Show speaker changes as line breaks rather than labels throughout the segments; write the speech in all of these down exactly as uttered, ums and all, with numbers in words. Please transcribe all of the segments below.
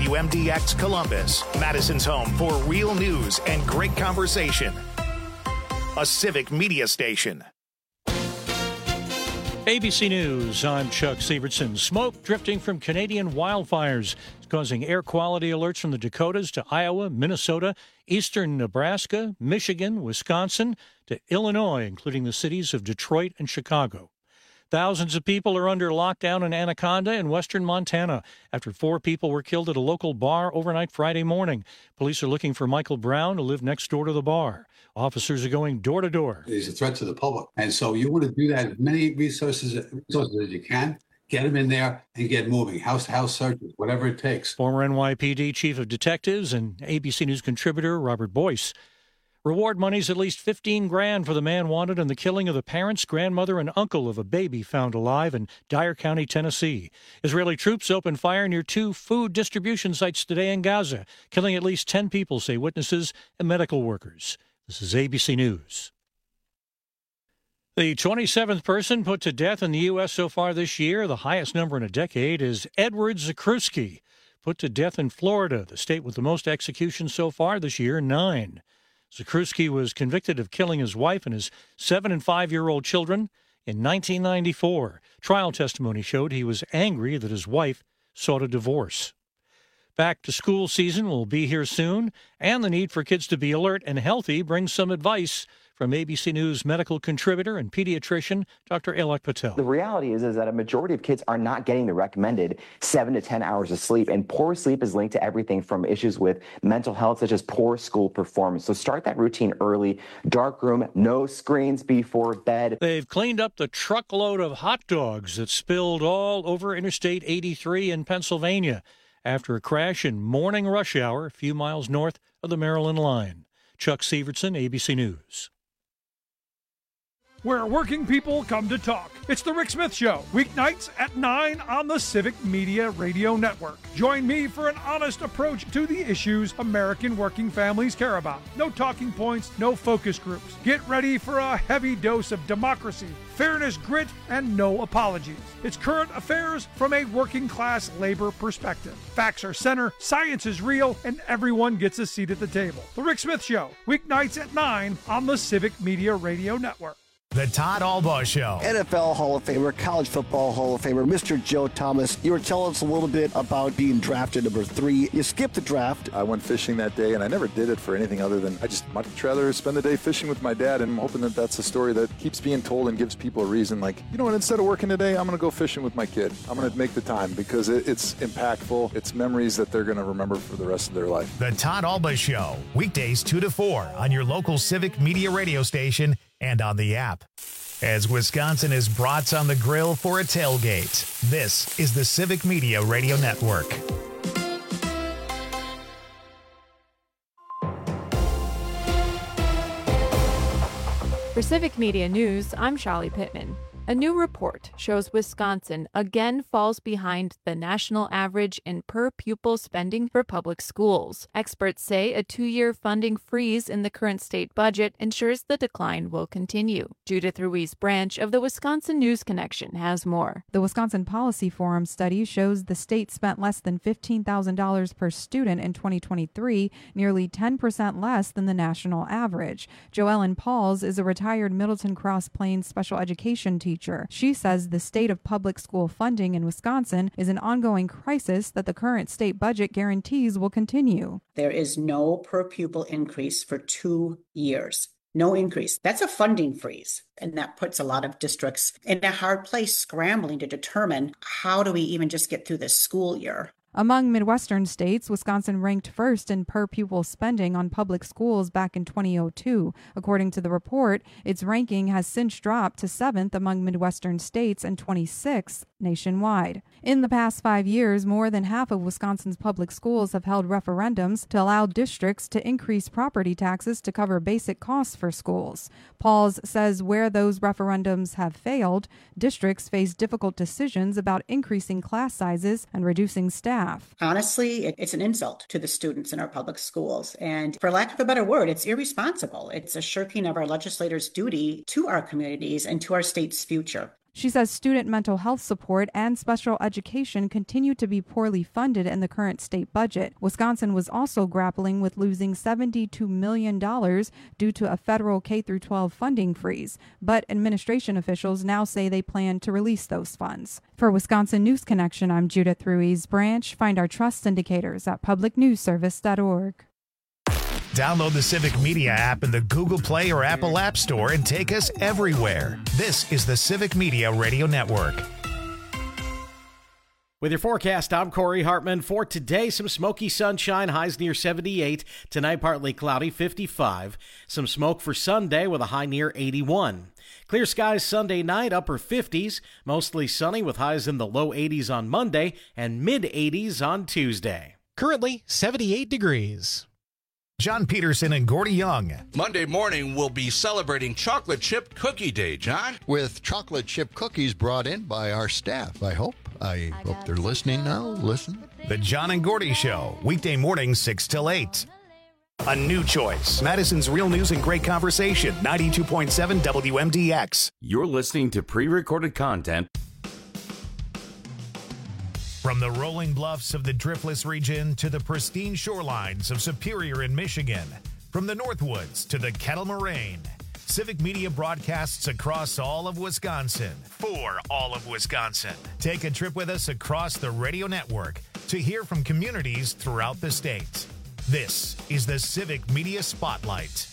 W M D X Columbus, Madison's home for real news and great conversation. A civic media station.
A B C News, I'm Chuck Sievertson. Smoke drifting from Canadian wildfires is causing air quality alerts from the Dakotas to Iowa, Minnesota, eastern Nebraska, Michigan, Wisconsin, to Illinois, including the cities of Detroit and Chicago. Thousands of people are under lockdown in Anaconda in western Montana after four people were killed at a local bar overnight Friday morning. Police are looking for Michael Brown, who lived next door to the bar. Officers are going door to door.
It's a threat to the public. And so you want to do that as many resources, resources as you can. Get them in there and get moving. House to house searches, whatever it takes.
Former N Y P D Chief of Detectives and A B C News contributor Robert Boyce. Reward money's at least fifteen grand for the man wanted in the killing of the parents, grandmother, and uncle of a baby found alive in Dyer County, Tennessee. Israeli troops opened fire near two food distribution sites today in Gaza, killing at least ten people, say witnesses and medical workers. This is A B C News. The twenty-seventh person put to death in the U S so far this year, the highest number in a decade, is Edward Zakrzewski, put to death in Florida, the state with the most executions so far this year, nine. Zakrzewski was convicted of killing his wife and his seven- and five-year-old children in nineteen ninety-four. Trial testimony showed he was angry that his wife sought a divorce. Back to school season will be here soon, and the need for kids to be alert and healthy brings some advice from A B C News medical contributor and pediatrician Doctor Alok Patel.
The reality is, is that a majority of kids are not getting the recommended seven to ten hours of sleep, and poor sleep is linked to everything from issues with mental health, such as poor school performance. So start that routine early. Dark room, no screens before bed.
They've cleaned up the truckload of hot dogs that spilled all over Interstate eighty-three in Pennsylvania after a crash in morning rush hour a few miles north of the Maryland line. Chuck Sievertson, A B C News.
Where working people come to talk. It's The Rick Smith Show, weeknights at nine on the Civic Media Radio Network. Join me for an honest approach to the issues American working families care about. No talking points, no focus groups. Get ready for a heavy dose of democracy, fairness, grit, and no apologies. It's current affairs from a working class labor perspective. Facts are center, science is real, and everyone gets a seat at the table. The Rick Smith Show, weeknights at nine on the Civic Media Radio Network.
The Todd Albaugh Show.
N F L Hall of Famer, College Football Hall of Famer, Mister Joe Thomas. You were telling us a little bit about being drafted number three. You skipped the draft.
I went fishing that day, and I never did it for anything other than I just much rather spend the day fishing with my dad, and I'm hoping that that's a story that keeps being told and gives people a reason. Like, you know what, instead of working today, I'm going to go fishing with my kid. I'm going to make the time because it, it's impactful. It's memories that they're going to remember for the rest of their life.
The Todd Albaugh Show, weekdays two to four on your local Civic Media radio station and on the app. As Wisconsin is brats on the grill for a tailgate, this is the Civic Media Radio Network.
For Civic Media News, I'm Shali Pittman. A new report shows Wisconsin again falls behind the national average in per-pupil spending for public schools. Experts say a two-year funding freeze in the current state budget ensures the decline will continue. Judith Ruiz Branch of the Wisconsin News Connection has more.
The Wisconsin Policy Forum study shows the state spent less than fifteen thousand dollars per student in twenty twenty-three, nearly ten percent less than the national average. Joellen Pauls is a retired Middleton Cross Plains special education teacher. She says the state of public school funding in Wisconsin is an ongoing crisis that the current state budget guarantees will continue.
There is no per pupil increase for two years. No increase. That's a funding freeze. And that puts a lot of districts in a hard place scrambling to determine how do we even just get through this school year.
Among Midwestern states, Wisconsin ranked first in per-pupil spending on public schools back in twenty oh two. According to the report, its ranking has since dropped to seventh among Midwestern states and twenty-sixth nationwide. In the past five years, more than half of Wisconsin's public schools have held referendums to allow districts to increase property taxes to cover basic costs for schools. Pauls says where those referendums have failed, districts face difficult decisions about increasing class sizes and reducing staff.
Honestly, it's an insult to the students in our public schools. And for lack of a better word, it's irresponsible. It's a shirking of our legislators' duty to our communities and to our state's future.
She says student mental health support and special education continue to be poorly funded in the current state budget. Wisconsin was also grappling with losing seventy-two million dollars due to a federal K through twelve funding freeze, but administration officials now say they plan to release those funds. For Wisconsin News Connection, I'm Judith Ruiz Branch. Find our trust indicators at public news service dot org.
Download the Civic Media app in the Google Play or Apple App Store and take us everywhere. This is the Civic Media Radio Network.
With your forecast, I'm Corey Hartman. For today, some smoky sunshine, highs near seventy-eight. Tonight, partly cloudy, fifty-five. Some smoke for Sunday with a high near eighty-one. Clear skies Sunday night, upper fifties. Mostly sunny with highs in the low eighties on Monday and mid eighties on Tuesday.
Currently, seventy-eight degrees.
John Peterson and Gordy Young.
Monday morning, we'll be celebrating Chocolate Chip Cookie Day, John.
With chocolate chip cookies brought in by our staff, I hope. I hope they're listening now. Listen.
The John and Gordy Show, weekday mornings six till eight. A new choice. Madison's Real News and Great Conversation, ninety-two point seven W M D X.
You're listening to pre-recorded content.
From the rolling bluffs of the Driftless region to the pristine shorelines of Superior in Michigan, from the Northwoods to the Kettle Moraine, Civic Media broadcasts across all of Wisconsin for all of Wisconsin. Take a trip with us across the radio network to hear from communities throughout the state. This is the Civic Media Spotlight.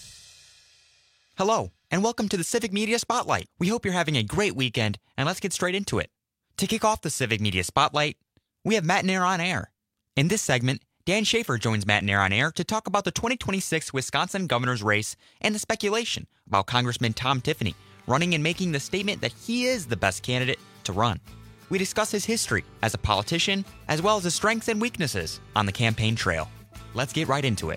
Hello, and welcome to the Civic Media Spotlight. We hope you're having a great weekend, and let's get straight into it. To kick off the Civic Media Spotlight, we have Matt Nair on Air. In this segment, Dan Schaefer joins Matt Nair on Air to talk about the twenty twenty-six Wisconsin governor's race and the speculation about Congressman Tom Tiffany running and making the statement that he is the best candidate to run. We discuss his history as a politician, as well as his strengths and weaknesses on the campaign trail. Let's get right into it.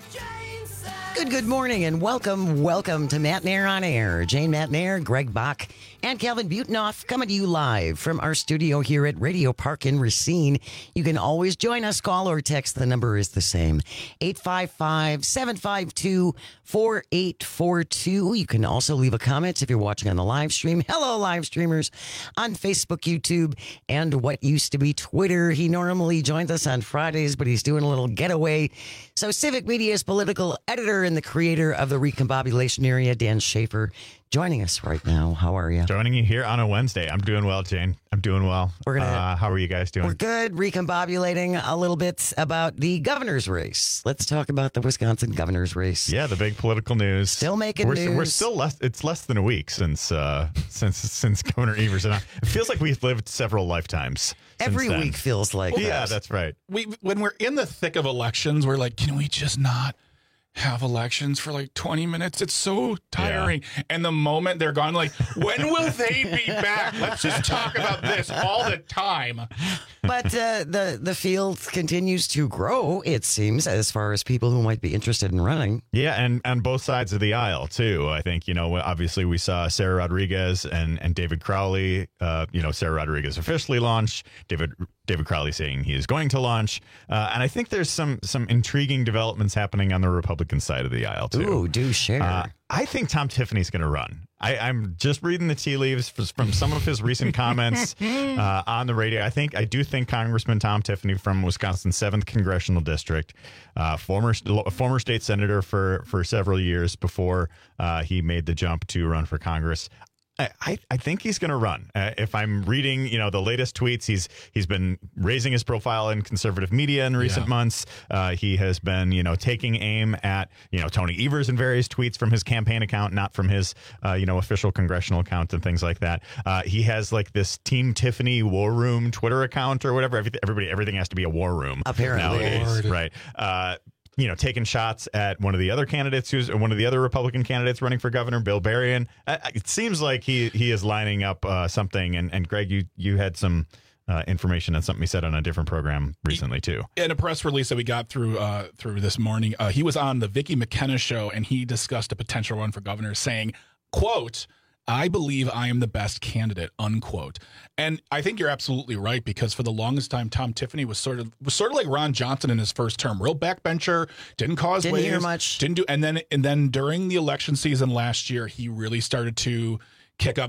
Good, good morning and welcome, welcome to Matt Nair on Air. Jane Matt Nair, Greg Bach, and Calvin Butenoff coming to you live from our studio here at Radio Park in Racine. You can always join us, call or text. The number is the same, eight five five, seven five two, four eight four two. You can also leave a comment if you're watching on the live stream. Hello, live streamers on Facebook, YouTube, and what used to be Twitter. He normally joins us on Fridays, but he's doing a little getaway. So Civic Media's political editor and the creator of the Recombobulation Area, Dan Schaefer, joining us right now. How are you?
Joining you here on a Wednesday. I'm doing well, Jane. I'm doing well.
We're gonna,
uh, how are you guys doing?
We're good. Recombobulating a little bit about the governor's race. Let's talk about the Wisconsin governor's race.
Yeah, the big political news.
Still making
we're,
news.
We're still less. It's less than a week since uh, since since Governor Evers and I. It feels like we've lived several lifetimes.
Every
then.
week feels like.
Well,
that.
Yeah, that's right.
We when we're in the thick of elections, we're like, can we just not have elections for like twenty minutes? It's so tiring. Yeah. And the moment they're gone, like, when will they be back? Let's just talk about this all the time.
But uh, the, the field continues to grow, it seems, as far as people who might be interested in running.
Yeah, and on both sides of the aisle, too. I think, you know, obviously we saw Sarah Rodriguez and, and David Crowley. Uh, you know, Sarah Rodriguez officially launched. David David Crowley saying he is going to launch. Uh, and I think there's some some intriguing developments happening on the Republican side of the aisle, too.
Ooh, do share.
Uh, I think Tom Tiffany's going to run. I, I'm just reading the tea leaves from some of his recent comments uh, on the radio. I think I do think Congressman Tom Tiffany from Wisconsin's seventh Congressional District, uh, former former state senator for, for several years before uh, he made the jump to run for Congress. I, I think he's going to run. Uh, if I'm reading, you know, the latest tweets, he's he's been raising his profile in conservative media in recent yeah. months. Uh, he has been, you know, taking aim at, you know, Tony Evers in various tweets from his campaign account, not from his, uh, you know, official congressional account and things like that. Uh, he has like this Team Tiffany War Room Twitter account or whatever. Everything, everybody, everything has to be a war room
apparently
nowadays,
Lord.
right? Uh, you know, taking shots at one of the other candidates, who's one of the other Republican candidates running for governor, Bill Berrien. Uh, it seems like he he is lining up uh, something. And, and Greg, you you had some uh, information on something he said on a different program recently too.
In a press release that we got through uh, through this morning, uh, he was on the Vicki McKenna show, and he discussed a potential run for governor, saying, "quote I believe I am the best candidate," unquote. And I think you're absolutely right, because for the longest time, Tom Tiffany was sort of was sort of like Ron Johnson in his first term, real backbencher, didn't cause
didn't
waves,
hear much,
didn't do, and then and then during the election season last year, he really started to kick up. the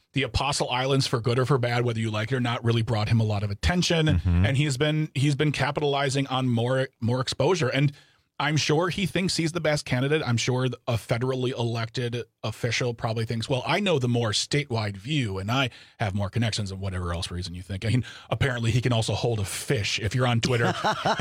the Apostle Islands, for good or for bad, whether you like it or not, really brought him a lot of attention,
Mm-hmm.
and he's been he's been capitalizing on more more exposure. And I'm sure he thinks he's the best candidate. I'm sure a federally elected official probably thinks, well, I know the more statewide view, and I have more connections and whatever else reason you think. I mean, apparently he can also hold a fish. If you're on Twitter,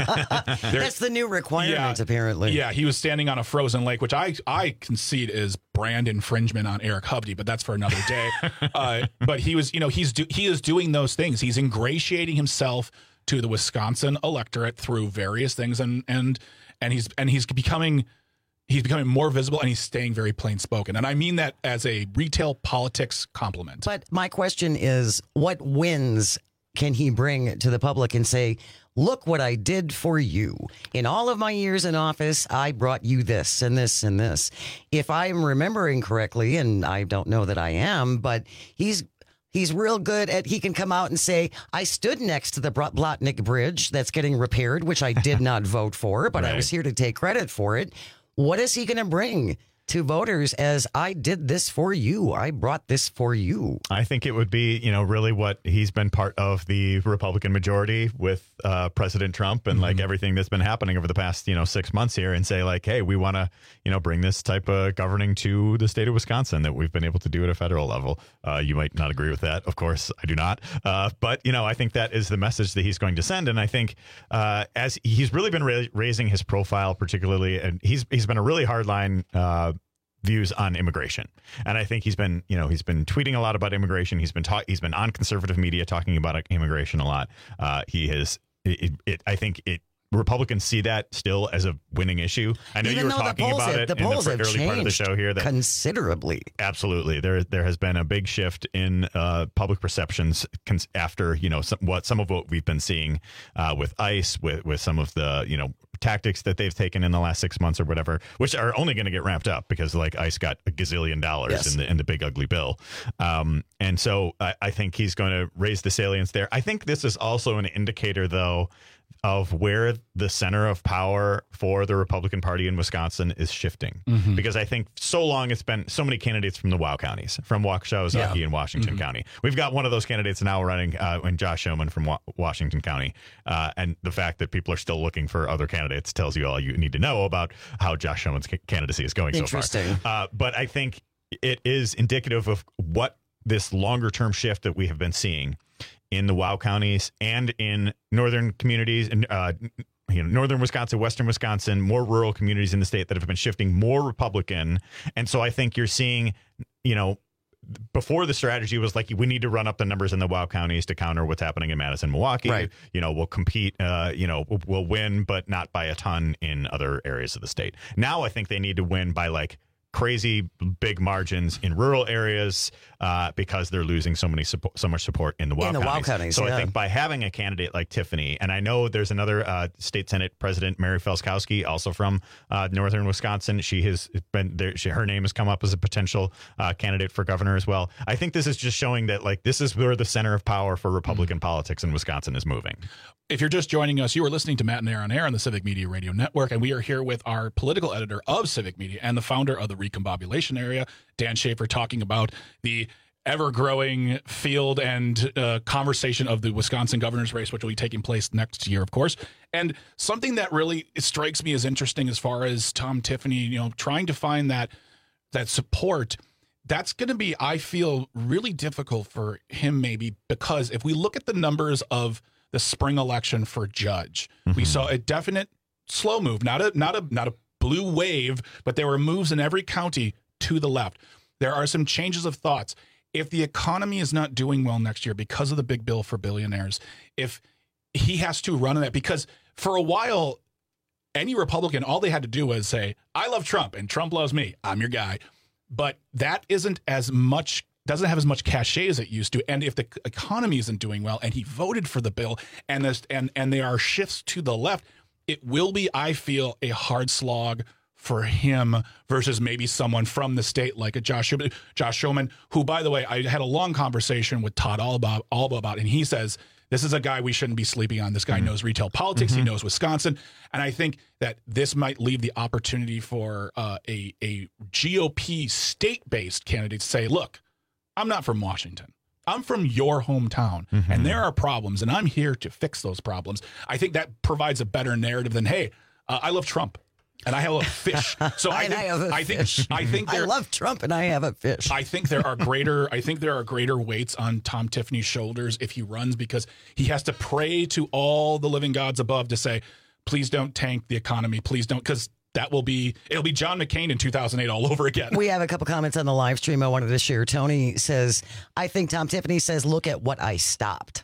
that's the new requirement.
Yeah,
apparently,
yeah. He was standing on a frozen lake, which I I concede is brand infringement on Eric Hubdy, but that's for another day. uh, but he was, you know, he's do, he is doing those things. He's ingratiating himself to the Wisconsin electorate through various things, and and. And he's and he's becoming he's becoming more visible, and he's staying very plain spoken. And I mean that as a retail politics compliment.
But my question is, what wins can he bring to the public and say, look what I did for you. In all of my years in office, I brought you this and this and this. If I'm remembering correctly, and I don't know that I am, but he's He's real good at, he can come out and say, I stood next to the Blotnick Bridge that's getting repaired, which I did not vote for, but right. I was here to take credit for it. What is he going to bring to voters as I did this for you? I brought this for you.
I think it would be, you know, really what he's been part of the Republican majority with uh, President Trump and mm-hmm. like everything that's been happening over the past, you know, six months here, and say like, hey, we want to, you know, bring this type of governing to the state of Wisconsin that we've been able to do at a federal level. Uh, you might not agree with that. Of course, I do not. Uh, but, you know, I think that is the message that he's going to send. And I think uh, as he's really been ra- raising his profile, particularly, and he's he's been a really hardline uh views on immigration. And I think he's been, you know, he's been tweeting a lot about immigration. He's been ta- he's been on conservative media talking about immigration a lot. Uh, he has, it, it, I think it, Republicans see that still as a winning issue. I know
Even
you were talking about
have,
it
the
in the early part of the show here. That
considerably.
Absolutely. There there has been a big shift in uh, public perceptions cons- after, you know, some, what some of what we've been seeing uh, with ICE, with, with some of the, you know, tactics that they've taken in the last six months or whatever, which are only going to get ramped up because like ICE got a gazillion dollars yes. in the in the big ugly bill. Um, and so I, I think he's going to raise the salience there. I think this is also an indicator, though, of where the center of power for the Republican Party in Wisconsin is shifting. Mm-hmm. Because I think so long it's been so many candidates from the WOW counties, from Waukesha, Ozaukee, yeah. and Washington mm-hmm. County. We've got one of those candidates now running, uh, and Josh Schoeman from Wa- Washington County. Uh, and the fact that people are still looking for other candidates tells you all you need to know about how Josh Schoeman's ca- candidacy is going so far.
Interesting.
Uh, but I think it is indicative of what this longer term shift that we have been seeing in the WOW counties and in northern communities and uh, you know, northern Wisconsin, western Wisconsin, more rural communities in the state that have been shifting more Republican. And so I think you're seeing, you know, before the strategy was like, we need to run up the numbers in the WOW counties to counter what's happening in Madison, Milwaukee.
Right.
You know, we'll compete, uh, you know, we'll, we'll win, but not by a ton in other areas of the state. Now I think they need to win by like crazy big margins in rural areas uh, because they're losing so many support, so much support in the WOW
in the
counties.
WOW counties.
So
yeah.
I think by having a candidate like Tiffany, and I know there's another uh, state Senate President, Mary Felskowski, also from uh, northern Wisconsin. She has been there. She, her name has come up as a potential uh, candidate for governor as well. I think this is just showing that like this is where the center of power for Republican mm-hmm. politics in Wisconsin is moving.
If you're just joining us, you are listening to Matt and Air on Air on the Civic Media Radio Network, and we are here with our political editor of Civic Media and the founder of the Recombobulation Area, Dan Schaefer, talking about the ever-growing field and uh, conversation of the Wisconsin governor's race, which will be taking place next year, of course. And something that really strikes me as interesting as far as Tom Tiffany, you know, trying to find that that support, that's going to be, I feel, really difficult for him maybe, because if we look at the numbers of the spring election for judge, mm-hmm. we saw a definite slow move, not a not a not a blue wave, but there were moves in every county to the left. There are some changes of thoughts. If the economy is not doing well next year because of the big bill for billionaires, if he has to run on that, because for a while, any Republican, all they had to do was say, I love Trump and Trump loves me. I'm your guy. But that isn't as much, doesn't have as much cachet as it used to. And if the economy isn't doing well and he voted for the bill and this, and, and there are shifts to the left, it will be, I feel, a hard slog for him versus maybe someone from the state like a Josh Josh Schoeman, who, by the way, I had a long conversation with Todd Alba, Alba about, and he says, this is a guy we shouldn't be sleeping on. This guy mm-hmm. knows retail politics. Mm-hmm. He knows Wisconsin. And I think that this might leave the opportunity for uh, a, a G O P state-based candidate to say, look, I'm not from Washington. I'm from your hometown, mm-hmm. and there are problems, and I'm here to fix those problems. I think that provides a better narrative than, hey, uh, I love Trump. And I love fish. So I think,
I, have a
I think
fish.
I think
I love Trump and I have a fish.
I think there are greater I think there are greater weights on Tom Tiffany's shoulders if he runs, because he has to pray to all the living gods above to say, please don't tank the economy, please don't, because that will be it'll be John McCain in two thousand eight all over again.
We have a couple comments on the live stream I wanted to share. Tony says, I think Tom Tiffany says, look at what I stopped.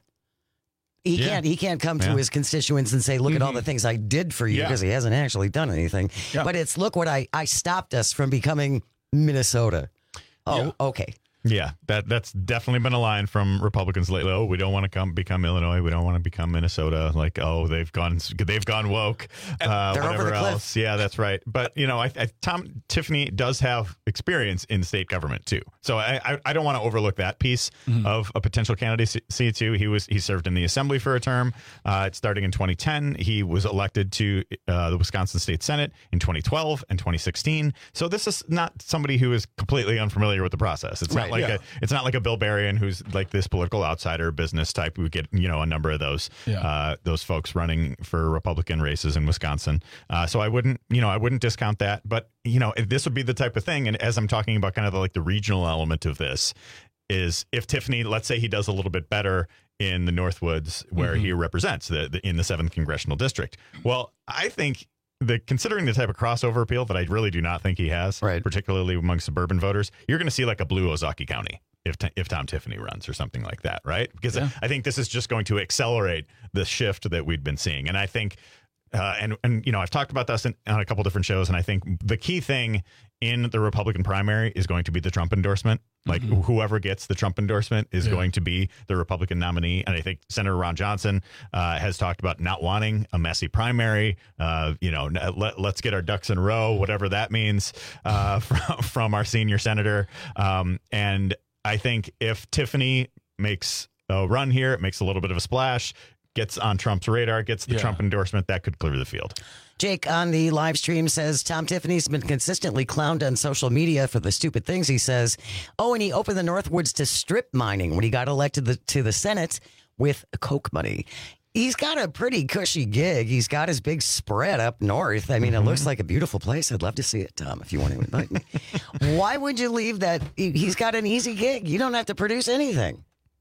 He yeah. can't. He can't come to
yeah.
his constituents and say, "Look mm-hmm. at all the things I did for you," because yeah. he hasn't actually done anything. Yeah. But it's look what I I stopped us from becoming Minnesota. Oh,
yeah.
okay.
Yeah, that that's definitely been a line from Republicans lately. Oh, we don't want to come become Illinois. We don't want to become Minnesota. Like, oh, they've gone they've gone woke. Uh,
They're
whatever
over the cliff.
else. Yeah, that's right. But you know, I, I, Tom Tiffany does have experience in state government too. So I I, I don't want to overlook that piece mm-hmm. of a potential candidacy too. He was he served in the Assembly for a term. Uh, starting in twenty ten, he was elected to uh, the Wisconsin State Senate in twenty twelve and twenty sixteen. So this is not somebody who is completely unfamiliar with the process. It's
right.
not like
yeah.
a, it's not like a Bill Berrien who's like this political outsider business type. We get, you know, a number of those yeah. uh, those folks running for Republican races in Wisconsin. Uh, so I wouldn't, you know, I wouldn't discount that. But, you know, this would be the type of thing. And as I'm talking about kind of the, like the regional element of this is if Tiffany, let's say he does a little bit better in the Northwoods where mm-hmm. he represents the, the in the seventh congressional district. Well, I think The, considering the type of crossover appeal that I really do not think he has, right. particularly among suburban voters, you're going to see like a blue Ozaukee County if if Tom Tiffany runs or something like that, right? Because yeah. I think this is just going to accelerate the shift that we've been seeing. And I think, uh, and, and you know, I've talked about this in, on a couple different shows, and I think the key thing in the Republican primary is going to be the Trump endorsement. Like mm-hmm. whoever gets the Trump endorsement is yeah. going to be the Republican nominee. And I think Senator Ron Johnson uh, has talked about not wanting a messy primary. Uh, you know, let, let's get our ducks in a row, whatever that means uh, from, from our senior senator. Um, and I think if Tiffany makes a run here, it makes a little bit of a splash, gets on Trump's radar, gets the yeah. Trump endorsement, that could clear the field.
Jake on the live stream says Tom Tiffany's been consistently clowned on social media for the stupid things he says. Oh, and he opened the Northwoods to strip mining when he got elected the, to the Senate with Coke money. He's got a pretty cushy gig. He's got his big spread up north. I mean, mm-hmm. it looks like a beautiful place. I'd love to see it, Tom, if you want to invite me. Why would you leave that? He's got an easy gig. You don't have to produce anything.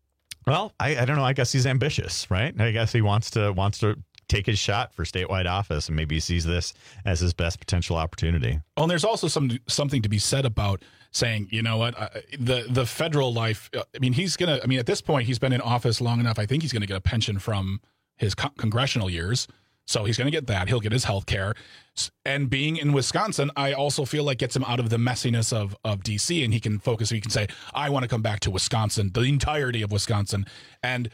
Well, I, I don't know. I guess he's ambitious, right? I guess he wants to wants to take his shot for statewide office, and maybe he sees this as his best potential opportunity.
Well, and there's also some something to be said about saying, you know what, uh, the the federal life. Uh, I mean, he's gonna. I mean, at this point, he's been in office long enough. I think he's gonna get a pension from his co- congressional years, so he's gonna get that. He'll get his health care. And being in Wisconsin, I also feel like gets him out of the messiness of of D C, and he can focus. He can say, I want to come back to Wisconsin, the entirety of Wisconsin, and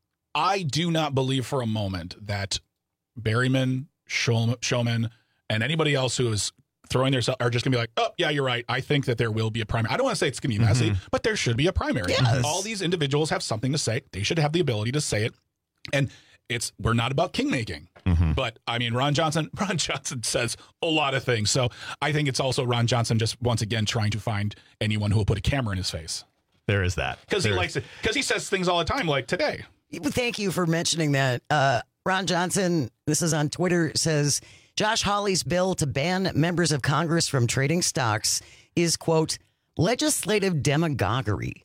I do not believe for a moment that Berryman, Showman, and anybody else who is throwing their are just going to be like, oh, yeah, you're right. I think that there will be a primary. I don't want to say it's going to be messy, mm-hmm. but there should be a primary.
Yes.
All these individuals have something to say. They should have the ability to say it. And it's we're not about kingmaking. Mm-hmm. But, I mean, Ron Johnson, Ron Johnson says a lot of things. So I think it's also Ron Johnson just once again trying to find anyone who will put a camera in his face.
There is that.
Because he likes it. Because he says things all the time like today.
Thank you for mentioning that. Uh, Ron Johnson, this is on Twitter, says Josh Hawley's bill to ban members of Congress from trading stocks is, quote, legislative demagoguery.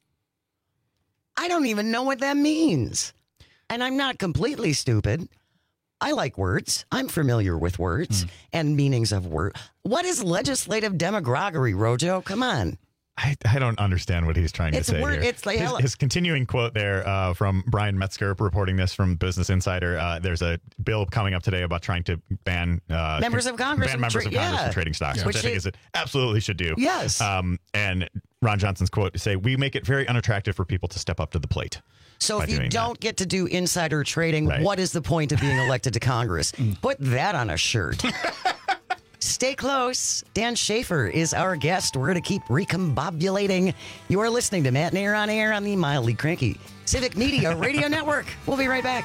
I don't even know what that means. And I'm not completely stupid. I like words. I'm familiar with words mm. and meanings of words. What is legislative demagoguery, Rojo? Come on.
I, I don't understand what he's trying
it's
to say
word,
here.
It's like
his, his continuing quote there uh, from Brian Metzger reporting this from Business Insider. Uh, there's a bill coming up today about trying to ban uh,
members of Congress,
ban members
tra-
of Congress
yeah.
from trading stocks,
yeah.
which,
which
I think is it absolutely should do.
Yes.
Um, and Ron Johnson's quote to say, "We make it very unattractive for people to step up to the plate."
So if you don't
that.
get to do insider trading,
right.
what is the point of being elected to Congress? Put that on a shirt. Stay close. Dan Schaefer is our guest. We're going to keep recombobulating. You are listening to Matt Nair on Air on the mildly cranky Civic Media Radio Network. We'll be right back.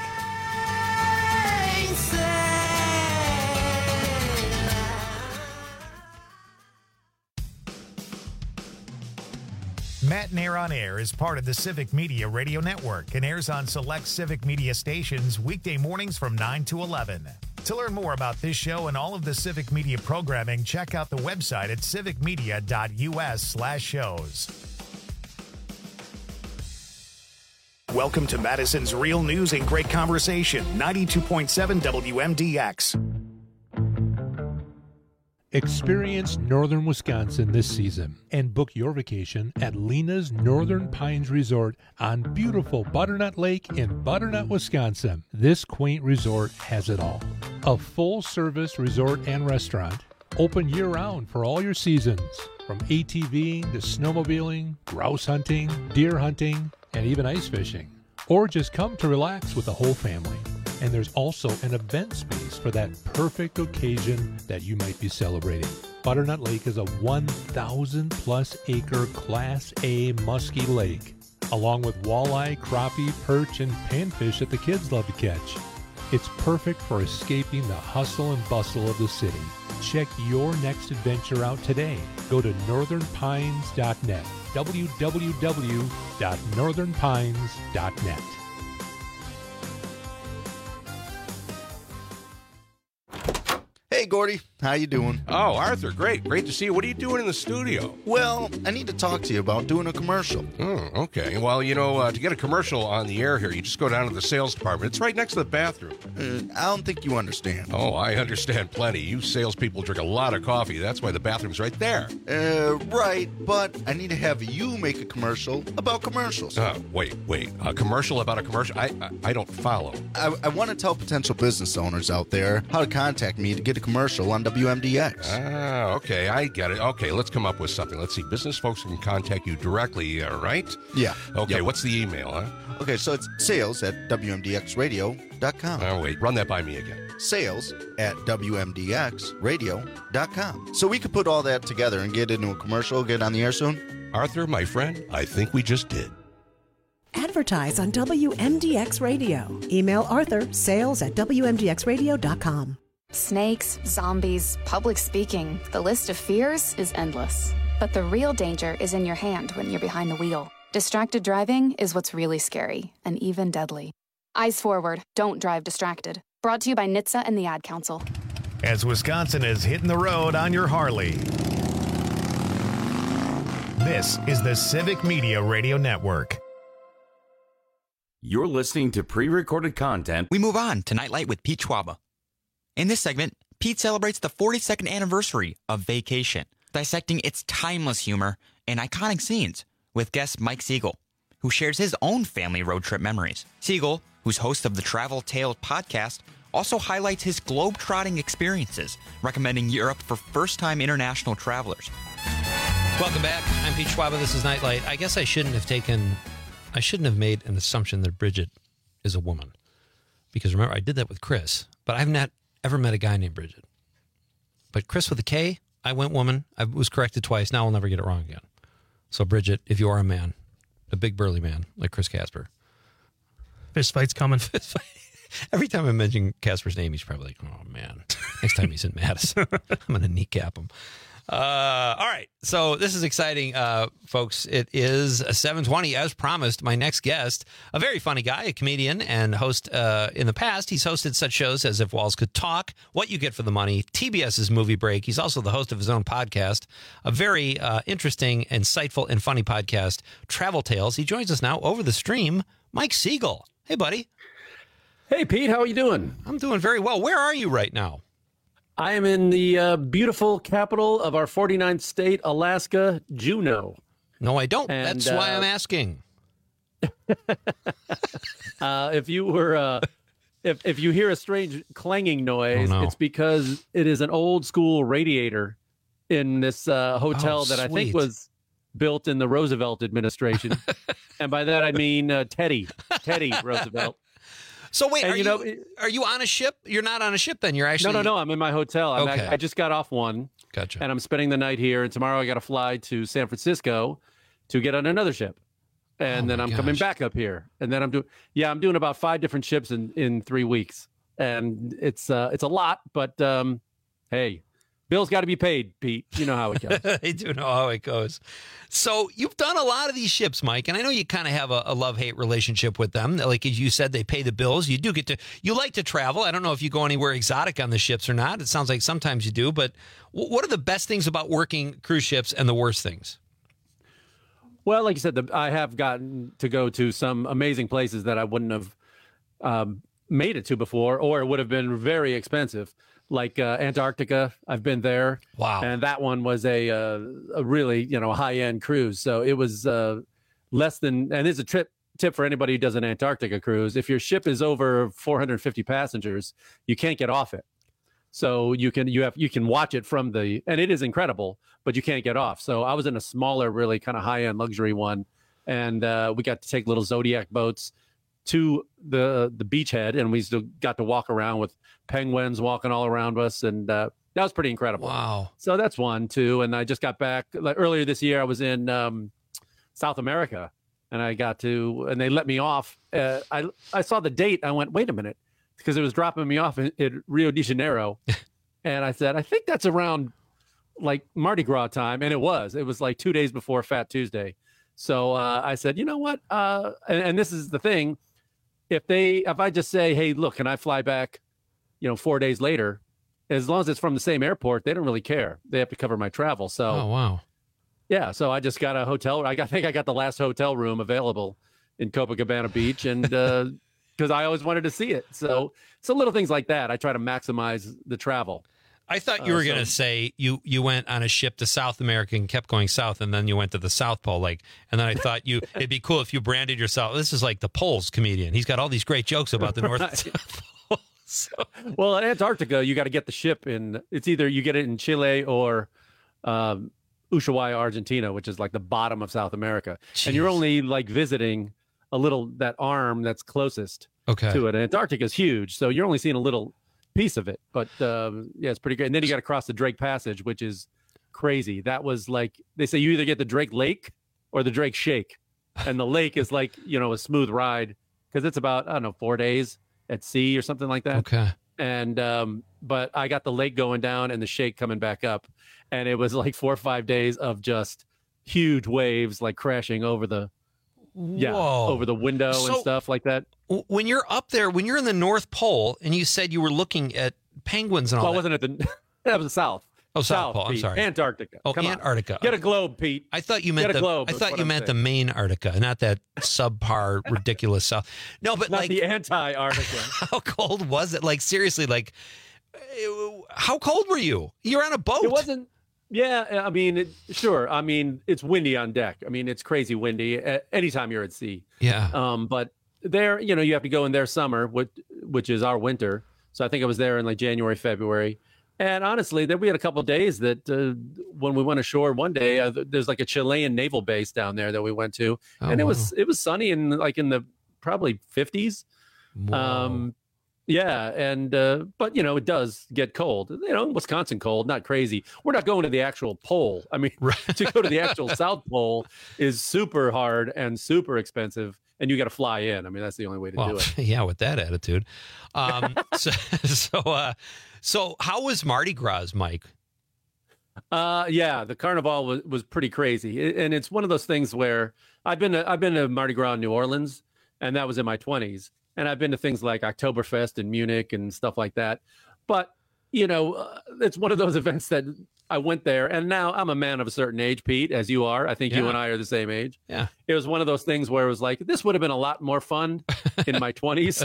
Matt Nair on Air is part of the Civic Media Radio Network and airs on select Civic Media stations weekday mornings from nine to eleven. To learn more about this show and all of the Civic Media programming, check out the website at civicmedia.us slash shows. Welcome to Madison's Real News and Great Conversation, ninety-two point seven W M D X.
Experience northern Wisconsin this season and book your vacation at Lena's Northern Pines Resort on beautiful Butternut Lake in Butternut, Wisconsin. This quaint resort has it all. A full-service resort and restaurant, open year-round for all your seasons, from ATVing to snowmobiling, grouse hunting, deer hunting, and even ice fishing. Or just come to relax with the whole family. And there's also an event space for that perfect occasion that you might be celebrating. Butternut Lake is a one thousand plus acre Class A musky lake, along with walleye, crappie, perch, and panfish that the kids love to catch. It's perfect for escaping the hustle and bustle of the city. Check your next adventure out today. Go to northern pines dot net, w w w dot northern pines dot net.
Hey, Gordy. How you doing?
Oh, Arthur, great. Great to see you. What are you doing in the studio?
Well, I need to talk to you about doing a commercial.
Oh, okay. Well, you know, uh, to get a commercial on the air here, you just go down to the sales department. It's right next to the bathroom.
Uh, I don't think you understand.
Oh, I understand plenty. You salespeople drink a lot of coffee. That's why the bathroom's right there.
Uh, right, but I need to have you make a commercial about commercials.
Uh, wait, wait. A commercial about a commercial? I I, I don't follow.
I, I want to tell potential business owners out there how to contact me to get a commercial on W M D X.
Ah, okay, I get it. Okay, let's come up with something. Let's see. Business folks can contact you directly, uh, right?
Yeah.
Okay,
yep.
What's the email, huh?
Okay, so it's sales at w m d x radio dot com.
Oh, wait, run that by me again.
Sales at w m d x radio dot com. So we could put all that together and get into a commercial, get on the air soon?
Arthur, my friend, I think we just did.
Advertise on W M D X Radio. Email Arthur, sales at w m d x radio dot com.
Snakes, zombies, public speaking. The list of fears is endless. But the real danger is in your hand when you're behind the wheel. Distracted driving is what's really scary and even deadly. Eyes forward. Don't drive distracted. Brought to you by N H T S A and the Ad Council.
As Wisconsin is hitting the road on your Harley. This is the Civic Media Radio Network.
You're listening to pre-recorded content.
We move on to Nightlight with Pete Schwaba. In this segment, Pete celebrates the forty-second anniversary of Vacation, dissecting its timeless humor and iconic scenes with guest Mike Siegel, who shares his own family road trip memories. Siegel, who's host of the Travel Tales podcast, also highlights his globe-trotting experiences, recommending Europe for first-time international travelers.
Welcome back. I'm Pete Schwaba. This is Nightlight. I guess I shouldn't have taken, I shouldn't have made an assumption that Bridget is a woman. Because remember, I did that with Chris, but I've not ever met a guy named Bridget. But Chris with a K, I went woman. I was corrected twice. Now I'll never get it wrong again. So Bridget, if you are a man, a big burly man like Chris Casper.
Fist fight's coming.
Fist fight. Every time I mention Casper's name, he's probably like, oh, man. Next time he's in Madison, I'm going to kneecap him. Uh, all right. So this is exciting, uh, folks. It is seven twenty, as promised. My next guest, a very funny guy, a comedian and host. Uh, in the past, he's hosted such shows as If Walls Could Talk, What You Get for the Money, TBS's Movie Break. He's also the host of his own podcast, a very uh, interesting, insightful, and funny podcast, Travel Tales. He joins us now over the stream, Mike Siegel. Hey, buddy.
Hey, Pete. How are you doing?
I'm doing very well. Where are you right now?
I am in the uh, beautiful capital of our forty-ninth state, Alaska, Juneau.
No, I don't.
And,
That's uh, why I'm asking.
uh, if you were, uh, if if you hear a strange clanging noise,
oh, no.
it's because it is an old school radiator in this uh, hotel
oh,
that
sweet.
I think was built in the Roosevelt administration, and by that I mean uh, Teddy, Teddy Roosevelt.
So wait,
and
are
you,
you,
know,
are you on a ship? You're not on a ship then. You're actually
no, no, no. I'm in my hotel. I'm
okay.
I, I just got off one.
Gotcha.
And I'm spending the night here. And tomorrow I got to fly to San Francisco to get on another ship. And
oh
then I'm
gosh.
coming back up here. And then I'm doing, yeah, I'm doing about five different ships in, in three weeks. And it's uh, it's a lot, but um, hey, Bills got to be paid, Pete. You know how it goes.
They do know how it goes. So you've done a lot of these ships, Mike, and I know you kind of have a, a love-hate relationship with them. Like as you said, they pay the bills. You do get to, you like to travel. I don't know if you go anywhere exotic on the ships or not. It sounds like sometimes you do, but what are the best things about working cruise ships and the worst things?
Well, like you said, the, I have gotten to go to some amazing places that I wouldn't have um, made it to before, or it would have been very expensive. Like uh, Antarctica, I've been there.
Wow!
And that one was a uh, a really you know high end cruise. So it was uh, less than. And it's a trip tip for anybody who does an Antarctica cruise. If your ship is over four hundred fifty passengers, you can't get off it. So you can you have you can watch it from the, and it is incredible, but you can't get off. So I was in a smaller, really kind of high end luxury one, and uh, we got to take little Zodiac boats to the the beachhead, and we still got to walk around with penguins walking all around us, and uh, that was pretty incredible.
Wow!
So that's one, two, and I just got back like, earlier this year. I was in um, South America, and I got to, and they let me off. Uh, I I saw the date. I went, wait a minute, because it was dropping me off in, in Rio de Janeiro, and I said, I think that's around like Mardi Gras time, and it was. It was like two days before Fat Tuesday. So uh, I said, you know what? Uh, and, and this is the thing. If they, if I just say, hey, look, can I fly back, you know, four days later, as long as it's from the same airport, they don't really care. They have to cover my travel. So,
oh, wow.
Yeah. So I just got a hotel. I, got, I think I got the last hotel room available in Copacabana Beach. And uh, because I always wanted to see it. So, so little things like that. I try to maximize the travel.
I thought you were uh, so, going to say you, you went on a ship to South America and kept going south, and then you went to the South Pole. Like, and then I thought you it'd be cool if you branded yourself. This is like the Poles comedian. He's got all these great jokes about the North right. and South Pole. So.
Well, in Antarctica, you got to get the ship in. It's either you get it in Chile or um, Ushuaia, Argentina, which is like the bottom of South America. Jeez. And you're only like visiting a little that arm that's closest
okay.
to it. And Antarctica is huge, so you're only seeing a little piece of it, but um, yeah, it's pretty great. And then you got to cross the Drake Passage, which is crazy. That was like, they say you either get the Drake Lake or the Drake Shake, and the lake is like, you know, a smooth ride because it's about, I don't know, four days at sea or something like that.
Okay.
And um, but I got the lake going down and the Shake coming back up, and it was like four or five days of just huge waves like crashing over the yeah
Whoa.
over the window
so,
and stuff like that.
When you're up there, when you're in the North Pole, and you said you were looking at penguins and all
well,
that.
I wasn't at the that was the South.
Oh, South, South Pole. I'm
Pete.
sorry.
Antarctica.
Oh,
Come
Antarctica.
On. Get a globe, Pete.
I thought you meant
Get a
the.
globe,
I thought you
I'm
meant
saying.
the main Antarctica, not that subpar, ridiculous South. No, but
not
like
the anti-Arctica.
How cold was it? Like seriously, like how cold were you? You're on a boat.
It wasn't. Yeah, I mean, it, sure. I mean, it's windy on deck. I mean, it's crazy windy uh, anytime you're at sea.
Yeah.
Um, but there, you know, you have to go in their summer, which which is our winter. So I think I was there in like January, February. And honestly, then we had a couple of days that uh, when we went ashore one day, uh, there's like a Chilean naval base down there that we went to,
oh,
and it
wow.
was it was sunny and like in the probably fifties.
Wow.
Um, yeah, and uh, but you know it does get cold. You know, Wisconsin cold, not crazy. We're not going to the actual pole. I mean,
right.
to go to the actual South Pole is super hard and super expensive, and you got to fly in. I mean, that's the only way to
well,
do it.
Yeah, with that attitude. Um, so, so, uh, so how was Mardi Gras, Mike?
Uh, yeah, the carnival was, was pretty crazy, and it's one of those things where I've been to, I've been to Mardi Gras in New Orleans, and that was in my twenties. And I've been to things like Oktoberfest in Munich and stuff like that. But, you know, uh, it's one of those events that I went there. And now I'm a man of a certain age, Pete, as you are. I think
yeah.
you and I are the same age.
Yeah.
It was one of those things where it was like, this would have been a lot more fun in my twenties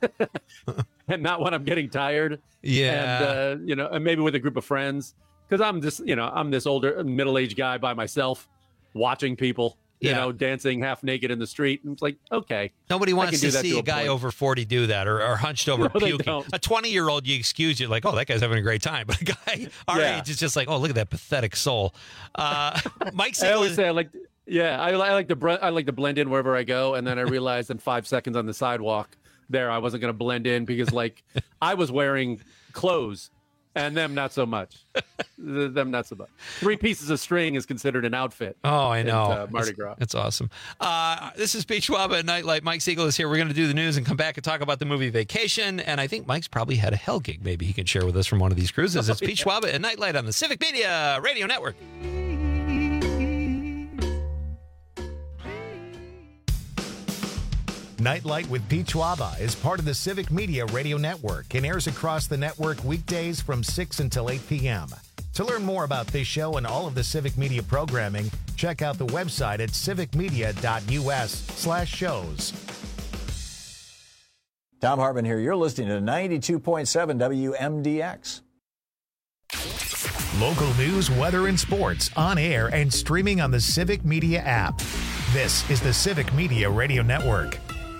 and not when I'm getting tired.
Yeah.
And, uh, you know, and maybe with a group of friends. Because I'm just, you know, I'm this older middle-aged guy by myself watching people. You
yeah.
know, dancing half naked in the street. And it's like, okay.
Nobody wants to see
to
a,
a guy
point.
over forty do that or, or hunched over
No,
puking. A twenty-year-old, you excuse you like, oh, that guy's having a great time. But a guy our
yeah.
age is just like, oh, look at that pathetic soul. Uh, Mike
I always
Siegel,
say, I like, yeah, I, I like to bre- I like to blend in wherever I go. And then I realized in five seconds on the sidewalk there, I wasn't going to blend in because, like, I was wearing clothes. And them not so much. Them not so much. Three pieces of string is considered an outfit.
Oh, I know.
At, uh, Mardi
it's,
Gras.
It's awesome. Uh, this is Pete Schwab at Nightlight. Mike Siegel is here. We're going to do the news and come back and talk about the movie Vacation. And I think Mike's probably had a hell gig. Maybe he can share with us from one of these cruises. It's oh, Pete yeah. Schwab at Nightlight on the Civic Media Radio Network.
Nightlight with Pete Schwaba is part of the Civic Media Radio Network and airs across the network weekdays from six until eight p.m. To learn more about this show and all of the Civic Media programming, check out the website at civicmedia.us slash shows.
Tom Hartman here. You're listening to ninety-two point seven W M D X.
Local news, weather, and sports on air and streaming on the Civic Media app. This is the Civic Media Radio Network.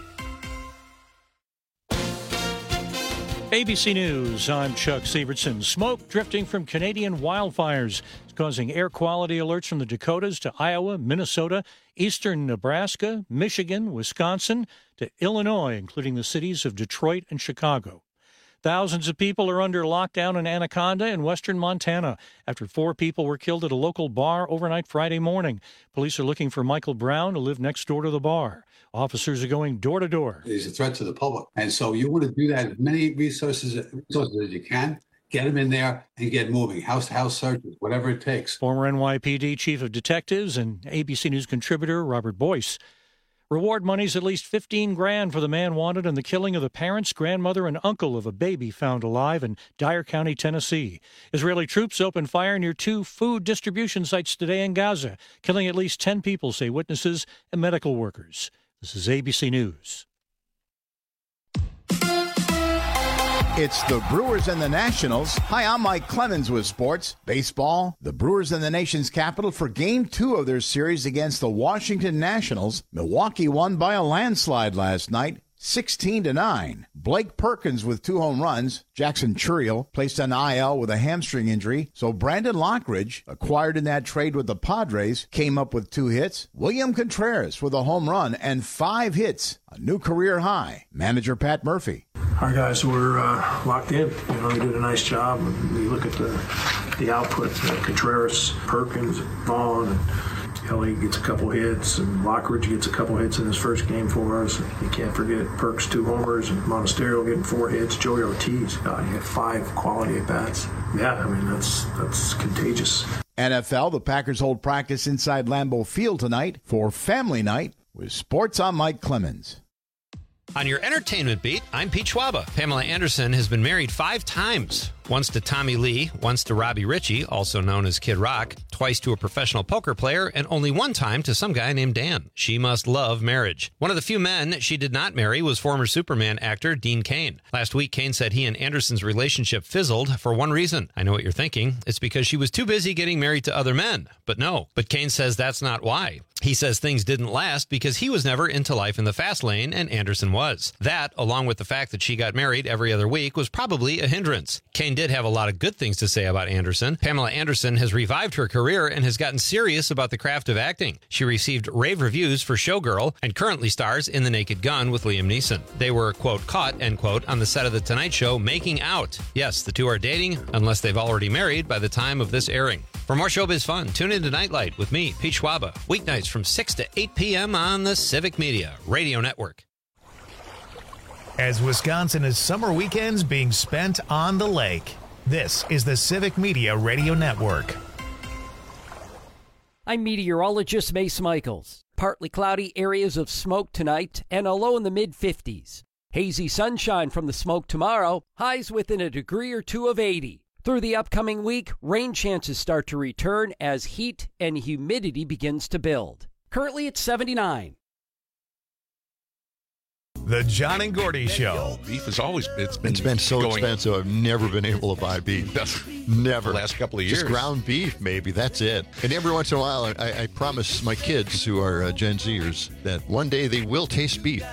A B C News, I'm Chuck Sievertson. Smoke drifting from Canadian wildfires is causing air quality alerts from the Dakotas to Iowa, Minnesota, eastern Nebraska, Michigan, Wisconsin, to Illinois, including the cities of Detroit and Chicago. Thousands of people are under lockdown in Anaconda in western Montana after four people were killed at a local bar overnight Friday morning. Police are looking for Michael Brown, who lived next door to the bar. Officers are going door to door.
It's a threat to the public. And so you want to do that as many resources, resources as you can. Get them in there and get moving. House to house searches, whatever it takes.
Former N Y P D Chief of Detectives and A B C News contributor Robert Boyce. Reward money's at least fifteen grand for the man wanted in the killing of the parents, grandmother, and uncle of a baby found alive in Dyer County, Tennessee. Israeli troops opened fire near two food distribution sites today in Gaza, killing at least ten people, say witnesses and medical workers. This is A B C News.
It's the Brewers and the Nationals. Hi, I'm Mike Clemens with sports. Baseball, the Brewers in the nation's capital for game two of their series against the Washington Nationals. Milwaukee won by a landslide last night, sixteen to nine. Blake Perkins with two home runs. Jackson Churriel placed on I L with a hamstring injury. So Brandon Lockridge, acquired in that trade with the Padres, came up with two hits. William Contreras with a home run and five hits, a new career high. Manager Pat Murphy.
Our guys were uh, locked in. You know, they did a nice job. We look at the the output. Uh, Contreras, Perkins, Vaughn, and Ellie gets a couple hits, and Lockridge gets a couple hits in his first game for us. You can't forget Perks two homers, and Monasterio getting four hits. Joey Ortiz, God, he had five quality at bats. Yeah, I mean that's that's contagious.
N F L, the Packers hold practice inside Lambeau Field tonight for Family Night with Sports. I'm Mike Clemens.
On your entertainment beat, I'm Pete Schwaba. Pamela Anderson has been married five times. Once to Tommy Lee, once to Robbie Ritchie, also known as Kid Rock, twice to a professional poker player, and only one time to some guy named Dan. She must love marriage. One of the few men she did not marry was former Superman actor Dean Cain. Last week, Cain said he and Anderson's relationship fizzled for one reason. I know what you're thinking. It's because she was too busy getting married to other men. But no. But Cain says that's not why. He says things didn't last because he was never into life in the fast lane and Anderson was. That, along with the fact that she got married every other week, was probably a hindrance. Cain did have a lot of good things to say about Anderson. Pamela Anderson has revived her career and has gotten serious about the craft of acting. She received rave reviews for Showgirl and currently stars in The Naked Gun with Liam Neeson. They were, quote, caught, end quote, on the set of The Tonight Show making out. Yes, the two are dating, unless they've already married by the time of this airing. For more showbiz fun, tune in to Nightlight with me, Pete Schwaba, weeknights from six to eight p.m. on the Civic Media Radio Network.
As Wisconsin is summer weekends being spent on the lake, this is the Civic Media Radio Network.
I'm meteorologist Mace Michaels. Partly cloudy areas of smoke tonight and a low in the mid-fifties. Hazy sunshine from the smoke tomorrow, highs within a degree or two of eighty. Through the upcoming week, rain chances start to return as heat and humidity begins to build. Currently at seventy-nine.
The John and Gordy Show.
Beef has always it's been
it's been so
going,
expensive. I've never been able to buy beef. Never.
The last couple of years.
Just ground beef, maybe. That's it. And every once in a while, I, I promise my kids, who are uh, Gen Zers, that one day they will taste beef.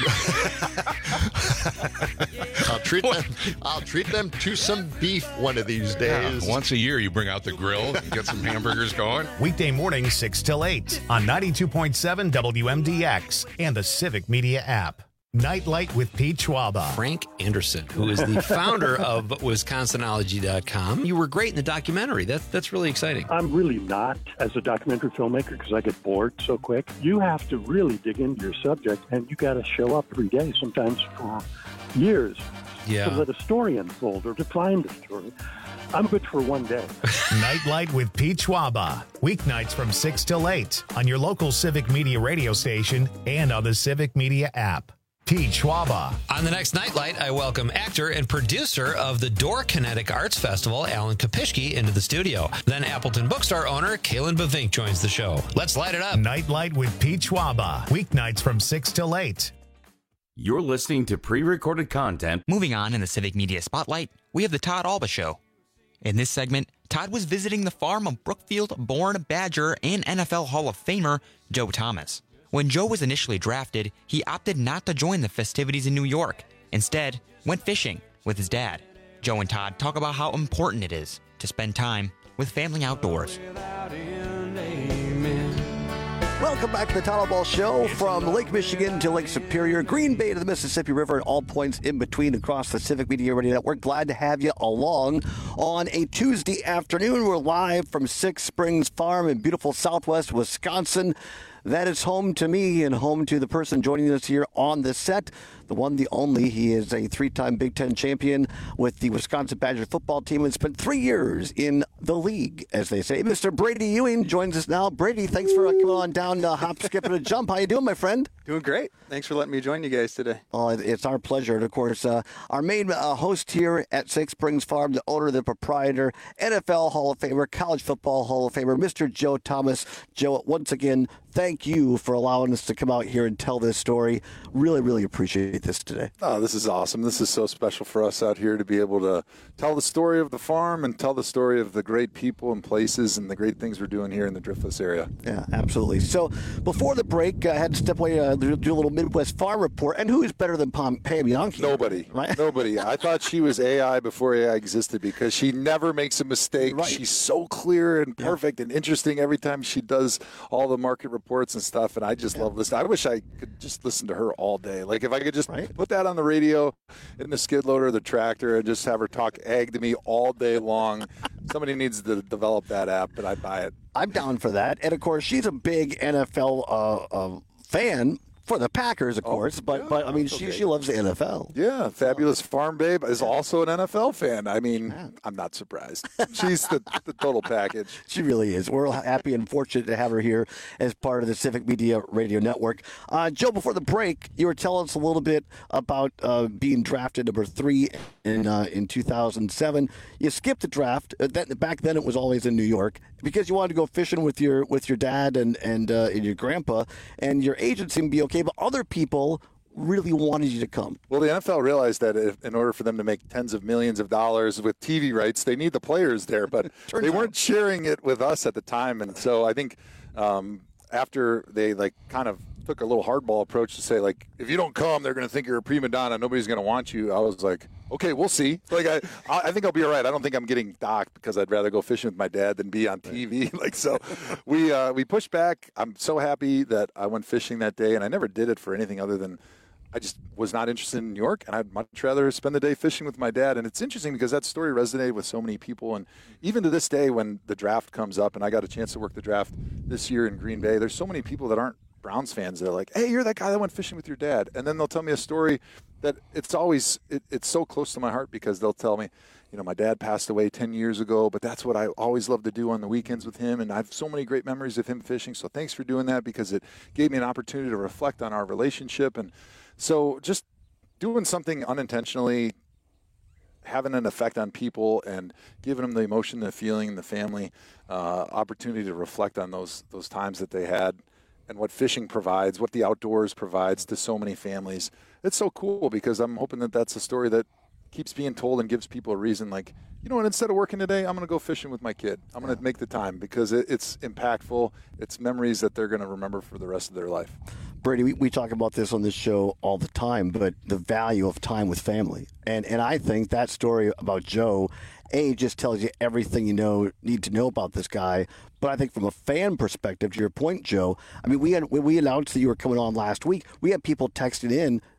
I'll treat them. I'll treat them to some beef one of these days.
Yeah, once a year, you bring out the grill and get some hamburgers going.
Weekday morning, six till eight on ninety-two point seven W M D X and the Civic Media app. Nightlight with Pete Schwaba.
Frank Anderson, who is the founder of Wisconsinology dot com. You were great in the documentary. That, that's really exciting.
I'm really not as a documentary filmmaker because I get bored so quick. You have to really dig into your subject, and you got to show up every day, sometimes for years,
yeah.
to let a story unfold or to find a story. I'm good for one day.
Nightlight with Pete Schwaba. Weeknights from six till eight on your local Civic Media radio station and on the Civic Media app. Pete Schwaba.
On the next Nightlight, I welcome actor and producer of the Door Kinetic Arts Festival, Alan Kapishke, into the studio. Then Appleton Bookstore owner, Kalen Bavink, joins the show. Let's light it up.
Nightlight with Pete Schwaba. Weeknights from six till eight.
You're listening to pre-recorded content.
Moving on in the Civic Media Spotlight, we have the Todd Alba Show. In this segment, Todd was visiting the farm of Brookfield-born Badger and N F L Hall of Famer Joe Thomas. When Joe was initially drafted, he opted not to join the festivities in New York. Instead, went fishing with his dad. Joe and Todd talk about how important it is to spend time with family outdoors.
Welcome back to the Todd Ball Show. From Lake Michigan to Lake Superior, Green Bay to the Mississippi River, and all points in between across the Civic Media Radio Network. Glad to have you along on a Tuesday afternoon. We're live from Six Springs Farm in beautiful southwest Wisconsin. That is home to me and home to the person joining us here on the set, the one, the only. He is a three-time Big Ten champion with the Wisconsin Badger football team and spent three years in the league, as they say. Mister Brady Ewing joins us now. Brady, thanks for uh, coming on down, uh, hop, skip, and a jump. How you doing, my friend?
Doing great. Thanks for letting me join you guys today.
Oh, it's our pleasure. And, of course, uh, our main uh, host here at Six Springs Farm, the owner, the proprietor, N F L Hall of Famer, College Football Hall of Famer, Mister Joe Thomas. Joe, once again, thank you for allowing us to come out here and tell this story. Really, really appreciate this today.
Oh, this is awesome. This is so special for us out here to be able to tell the story of the farm and tell the story of the great people and places and the great things we're doing here in the Driftless area.
Yeah, absolutely. So before the break, I had to step away to do a little Midwest Farm Report. And who is better than Pam, Pam Yankee?
Nobody.
Right?
Nobody. I thought she was A I before A I existed because she never makes a mistake.
Right.
She's so clear and perfect yeah. and interesting every time she does all the market reports and stuff. And I just yeah. love listening. I wish I could just listen to her all day. Like if I could just right? put that on the radio in the skid loader, the tractor, and just have her talk ag to me all day long. Somebody needs to develop that app, but I'd buy it.
I'm down for that. And, of course, she's a big N F L uh, uh, fan. For the Packers, of oh, course, but yeah, but I mean, she okay. she loves the N F L.
Yeah, Fabulous Farm Babe is also an N F L fan. I mean, yeah. I'm not surprised. She's the, the total package.
She really is. We're happy and fortunate to have her here as part of the Civic Media Radio Network. Uh, Joe, before the break, you were telling us a little bit about uh, being drafted number three in uh, in two thousand seven. You skipped the draft. Uh, that, back then, it was always in New York because you wanted to go fishing with your with your dad and and, uh, and your grandpa, and your agent seemed to be okay. But other people really wanted you to come.
Well, the N F L realized that if, in order for them to make tens of millions of dollars with T V rights, they need the players there. But they weren't out. sharing it with us at the time. And so I think um, after they like kind of took a little hardball approach to say, like, if you don't come, they're going to think you're a prima donna. Nobody's going to want you. I was like, okay, we'll see. Like, I, I think I'll be all right. I don't think I'm getting docked because I'd rather go fishing with my dad than be on T V. Like, so we uh, we pushed back. I'm so happy that I went fishing that day, and I never did it for anything other than I just was not interested in New York, and I'd much rather spend the day fishing with my dad. And it's interesting because that story resonated with so many people. And even to this day, when the draft comes up, and I got a chance to work the draft this year in Green Bay, there's so many people that aren't Browns fans that are like, hey, you're that guy that went fishing with your dad. And then they'll tell me a story that it's always, it, it's so close to my heart because they'll tell me, you know, my dad passed away ten years ago, but that's what I always loved to do on the weekends with him. And I have so many great memories of him fishing. So thanks for doing that because it gave me an opportunity to reflect on our relationship. And so just doing something unintentionally, having an effect on people and giving them the emotion, the feeling, the family, uh, opportunity to reflect on those those times that they had and what fishing provides, what the outdoors provides to so many families. It's so cool because I'm hoping that that's a story that keeps being told and gives people a reason like, you know what, instead of working today, I'm going to go fishing with my kid. I'm going to make the time because it, it's impactful. It's memories that they're going to remember for the rest of their life.
Brady, we, we talk about this on this show all the time, but the value of time with family. And and I think that story about Joe, A, just tells you everything you know need to know about this guy. But I think from a fan perspective, to your point, Joe, I mean, we had when we announced that you were coming on last week, we had people texting in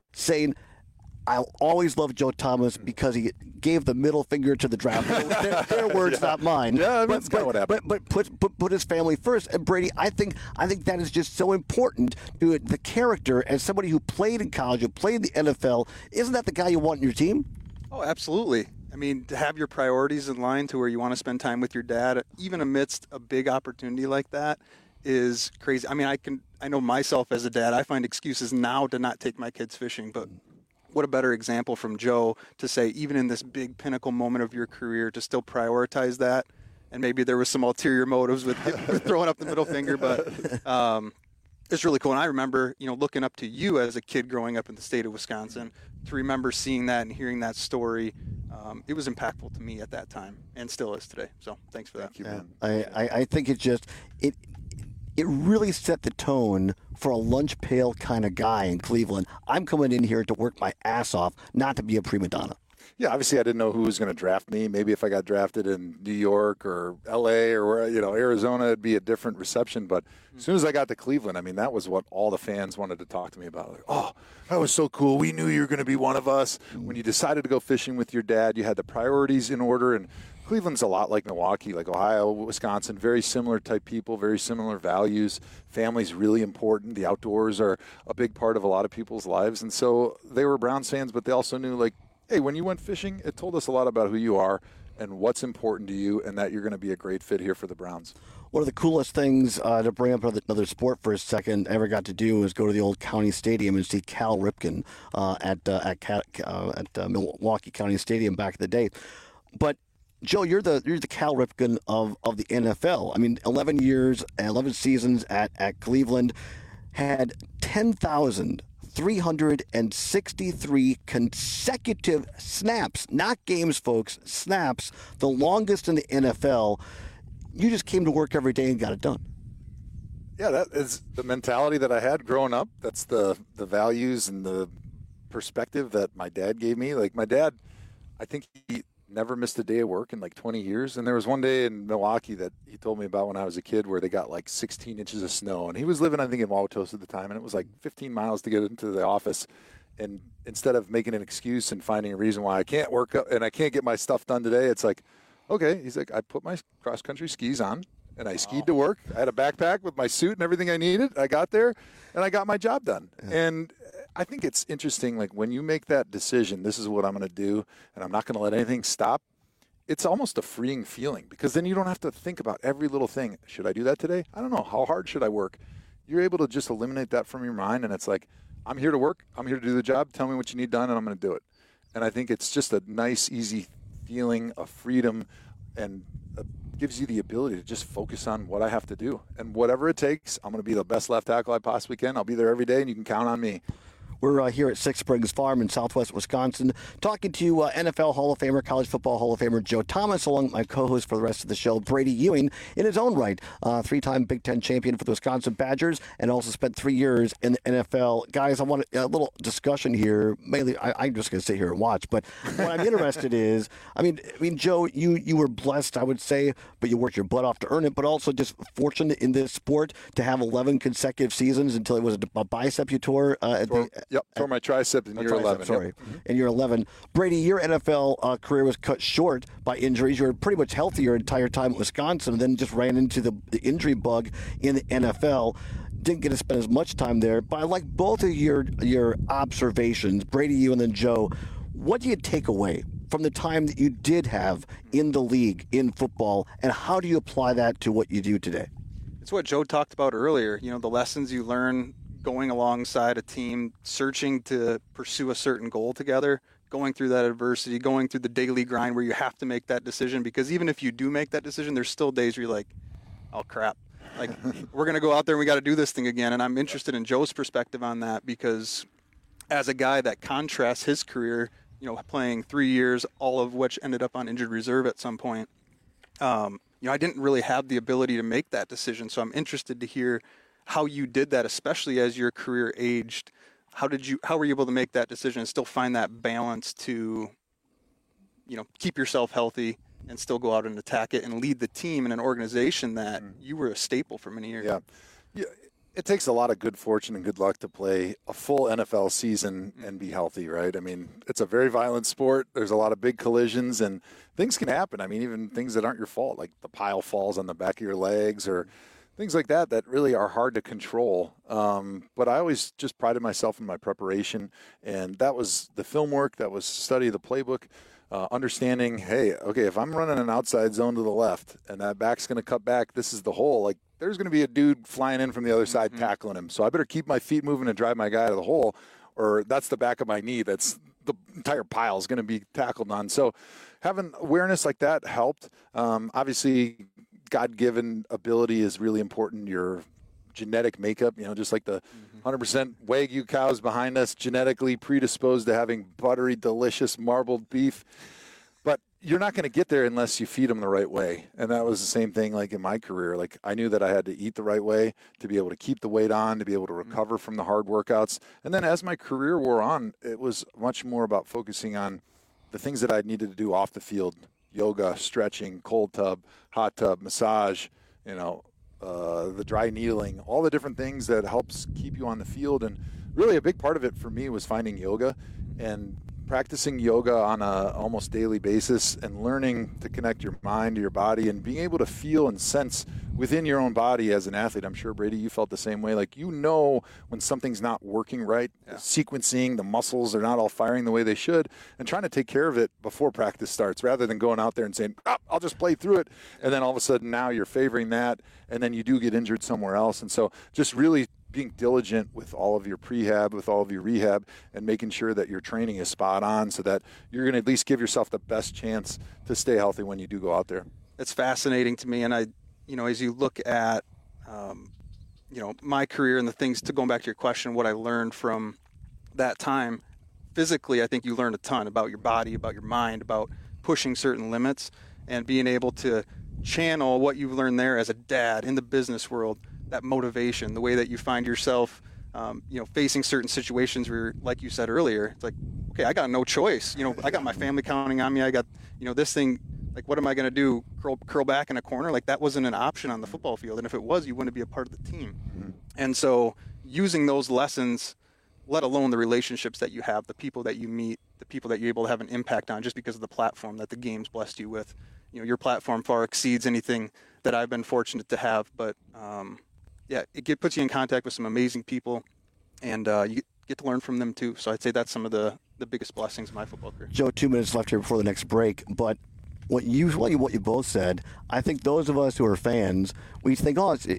saying, I'll always love Joe Thomas because he gave the middle finger to the draft. Their, their words, yeah. not mine.
Yeah, I mean,
but,
that's kind of what happened.
But, but put, put put his family first. And Brady, I think I think that is just so important to the character as somebody who played in college, who played in the N F L. Isn't that the guy you want in your team?
Oh, absolutely. I mean, to have your priorities in line to where you want to spend time with your dad, even amidst a big opportunity like that, is crazy. I mean, I can I know myself as a dad. I find excuses now to not take my kids fishing, but what a better example from Joe to say, even in this big pinnacle moment of your career, to still prioritize that. And maybe there was some ulterior motives with, with throwing up the middle finger, but um, it's really cool. And I remember, you know, looking up to you as a kid growing up in the state of Wisconsin, to remember seeing that and hearing that story. Um, it was impactful to me at that time and still is today. So thanks for that.
Thank you,
Yeah.
man.
I, I, I think it just it it really set the tone for a lunch pail kind of guy in Cleveland. I'm coming in here to work my ass off, not to be a prima donna.
Yeah, obviously I didn't know who was going to draft me. Maybe if I got drafted in New York or L A or where, you know, Arizona, it'd be a different reception. But as soon as I got to Cleveland, I mean, that was what all the fans wanted to talk to me about. Like, oh, that was so cool. We knew you were going to be one of us. When you decided to go fishing with your dad, you had the priorities in order. And Cleveland's a lot like Milwaukee, like Ohio, Wisconsin, very similar type people, very similar values. Family's really important. The outdoors are a big part of a lot of people's lives. And so they were Browns fans, but they also knew, like, hey, when you went fishing, it told us a lot about who you are and what's important to you and that you're going to be a great fit here for the Browns.
One of the coolest things, uh, to bring up another, another sport for a second, I ever got to do was go to the old county stadium and see Cal Ripken uh, at uh, at, uh, at uh, Milwaukee County Stadium back in the day. But Joe, you're the you're the Cal Ripken of, of the N F L. I mean, eleven years, eleven seasons at, at Cleveland, had ten thousand three hundred sixty-three consecutive snaps, not games, folks, snaps, the longest in the N F L. You just came to work every day and got it done.
Yeah, that is the mentality that I had growing up. That's the, the values and the perspective that my dad gave me. Like, my dad, I think he never missed a day of work in like twenty years. And there was one day in Milwaukee that he told me about when I was a kid where they got like sixteen inches of snow. And he was living, I think, in Wauwatosa at the time. And it was like fifteen miles to get into the office. And instead of making an excuse and finding a reason why I can't work up and I can't get my stuff done today, it's like, okay. He's like, I put my cross-country skis on and I skied to work. I had a backpack with my suit and everything I needed. I got there and I got my job done. Yeah. And I think it's interesting, like, when you make that decision, this is what I'm going to do, and I'm not going to let anything stop, it's almost a freeing feeling because then you don't have to think about every little thing. Should I do that today? I don't know. How hard should I work? You're able to just eliminate that from your mind, and it's like, I'm here to work. I'm here to do the job. Tell me what you need done, and I'm going to do it. And I think it's just a nice, easy feeling of freedom and uh, gives you the ability to just focus on what I have to do. And whatever it takes, I'm going to be the best left tackle I possibly can. I'll be there every day, and you can count on me.
We're uh, here at Six Springs Farm in southwest Wisconsin talking to uh, N F L Hall of Famer, College Football Hall of Famer Joe Thomas, along with my co-host for the rest of the show, Brady Ewing, in his own right. Uh, three-time Big Ten champion for the Wisconsin Badgers and also spent three years in the N F L. Guys, I want a, a little discussion here. Mainly, I, I'm just going to sit here and watch. But what I'm interested is, I mean, I mean, Joe, you, you were blessed, I would say, but you worked your butt off to earn it, but also just fortunate in this sport to have eleven consecutive seasons until it was a, a bicep you tore. Uh, at
tore,
the,
yep, tore my tricep in year
tricep,
eleven.
Sorry,
yep. mm-hmm.
in year eleven. Brady, your N F L uh, career was cut short by injuries. You were pretty much healthy your entire time at Wisconsin, and then just ran into the, the injury bug in the N F L. Didn't get to spend as much time there, but I like both of your your observations, Brady, you, and then Joe. What do you take away from the time that you did have in the league in football, and how do you apply that to what you do today?
It's what Joe talked about earlier. You know, the lessons you learn going alongside a team, searching to pursue a certain goal together, going through that adversity, going through the daily grind where you have to make that decision. Because even if you do make that decision, there's still days where you're like, oh, crap. Like, we're going to go out there and we got to do this thing again. And I'm interested in Joe's perspective on that because as a guy that contrasts his career, you know, playing three years, all of which ended up on injured reserve at some point, um, you know, I didn't really have the ability to make that decision. So I'm interested to hear how you did that, especially as your career aged. How did you, how were you able to make that decision and still find that balance to, you know, keep yourself healthy and still go out and attack it and lead the team in an organization that you were a staple for many years?
Yeah. Yeah. it takes a lot of good fortune and good luck to play a full N F L season and be healthy, right? I mean, it's a very violent sport. There's a lot of big collisions, and things can happen. I mean, even things that aren't your fault, like the pile falls on the back of your legs or things like that that really are hard to control. Um, but I always just prided myself in my preparation, and that was the film work, that was study the playbook, uh, understanding, hey, okay, if I'm running an outside zone to the left and that back's going to cut back, this is the hole. Like, there's going to be a dude flying in from the other side mm-hmm. tackling him. So I better keep my feet moving and drive my guy to the hole, or that's the back of my knee. That's the entire pile is going to be tackled on. So having awareness like that helped. Um, obviously, God-given ability is really important. Your genetic makeup, you know, just like the one hundred percent Wagyu cows behind us, genetically predisposed to having buttery, delicious marbled beef. But you're not going to get there unless you feed them the right way. And that was the same thing like in my career. Like, I knew that I had to eat the right way to be able to keep the weight on, to be able to recover from the hard workouts. And then as my career wore on, it was much more about focusing on the things that I needed to do off the field: yoga, stretching, cold tub, hot tub, massage, you know, uh, the dry needling, all the different things that helps keep you on the field. And really a big part of it for me was finding yoga and practicing yoga on a almost daily basis and learning to connect your mind to your body and being able to feel and sense within your own body as an athlete. I'm sure, Brady, you felt the same way. Like, you know when something's not working right, yeah. sequencing, the muscles are not all firing the way they should, and trying to take care of it before practice starts rather than going out there and saying, oh, I'll just play through it. And then all of a sudden now you're favoring that, and then you do get injured somewhere else. And so just really being diligent with all of your prehab, with all of your rehab, and making sure that your training is spot on so that you're going to at least give yourself the best chance to stay healthy when you do go out there.
It's fascinating to me. And I, you know, as you look at, um, you know, my career and the things, to going back to your question, what I learned from that time, physically, I think you learned a ton about your body, about your mind, about pushing certain limits and being able to channel what you've learned there as a dad in the business world, that motivation, the way that you find yourself, um, you know, facing certain situations where, like you said earlier, it's like, okay, I got no choice. You know, I got my family counting on me. I got, you know, this thing, like, what am I going to do? Curl, curl back in a corner? Like, that wasn't an option on the football field. And if it was, you wouldn't be a part of the team. Mm-hmm. And so using those lessons, let alone the relationships that you have, the people that you meet, the people that you're able to have an impact on just because of the platform that the game's blessed you with. You know, your platform far exceeds anything that I've been fortunate to have. But, um, yeah, it get, puts you in contact with some amazing people, and uh, you get to learn from them too. So I'd say that's some of the, the biggest blessings of my football career.
Joe, two minutes left here before the next break, but what you what you, what you both said, I think those of us who are fans, we think, oh, it's,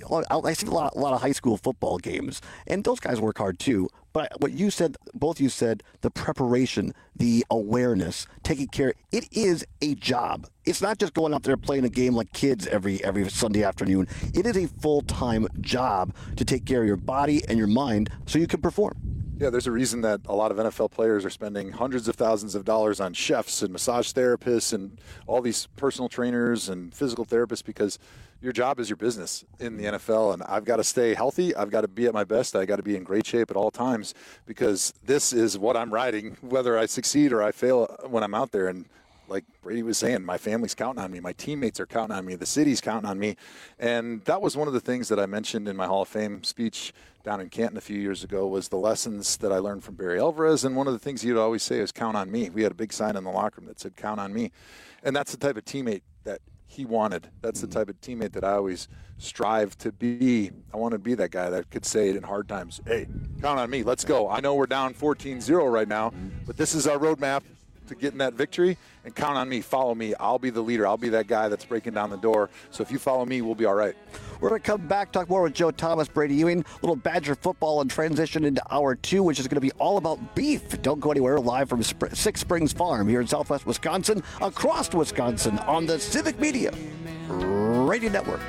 I see a lot, a lot of high school football games, and those guys work hard too. But what you said, both of you said, the preparation, the awareness, taking care, it is a job. It's not just going out there playing a game like kids every every Sunday afternoon. It is a full-time job to take care of your body and your mind so you can perform.
Yeah, there's a reason that a lot of N F L players are spending hundreds of thousands of dollars on chefs and massage therapists and all these personal trainers and physical therapists, because your job is your business in the N F L. And I've got to stay healthy. I've got to be at my best. I got to be in great shape at all times, because this is what I'm riding, whether I succeed or I fail when I'm out there. And like Brady was saying, my family's counting on me. My teammates are counting on me. The city's counting on me. And that was one of the things that I mentioned in my Hall of Fame speech down in Canton a few years ago, was the lessons that I learned from Barry Alvarez. And one of the things he'd always say is, count on me. We had a big sign in the locker room that said, count on me. And that's the type of teammate that he wanted. That's the type of teammate that I always strive to be. I want to be that guy that could say it in hard times. Hey, count on me. Let's go. I know we're down fourteen zero right now, but this is our roadmap to getting that victory, and count on me. Follow me. I'll be the leader. I'll be that guy that's breaking down the door. So if you follow me, we'll be all right.
We're going to come back, talk more with Joe Thomas, Brady Ewing, a little Badger football, and transition into hour two, which is going to be all about beef. Don't go anywhere. Live from Sp- Six Springs Farm here in Southwest Wisconsin, across Wisconsin, on the Civic Media Radio Network.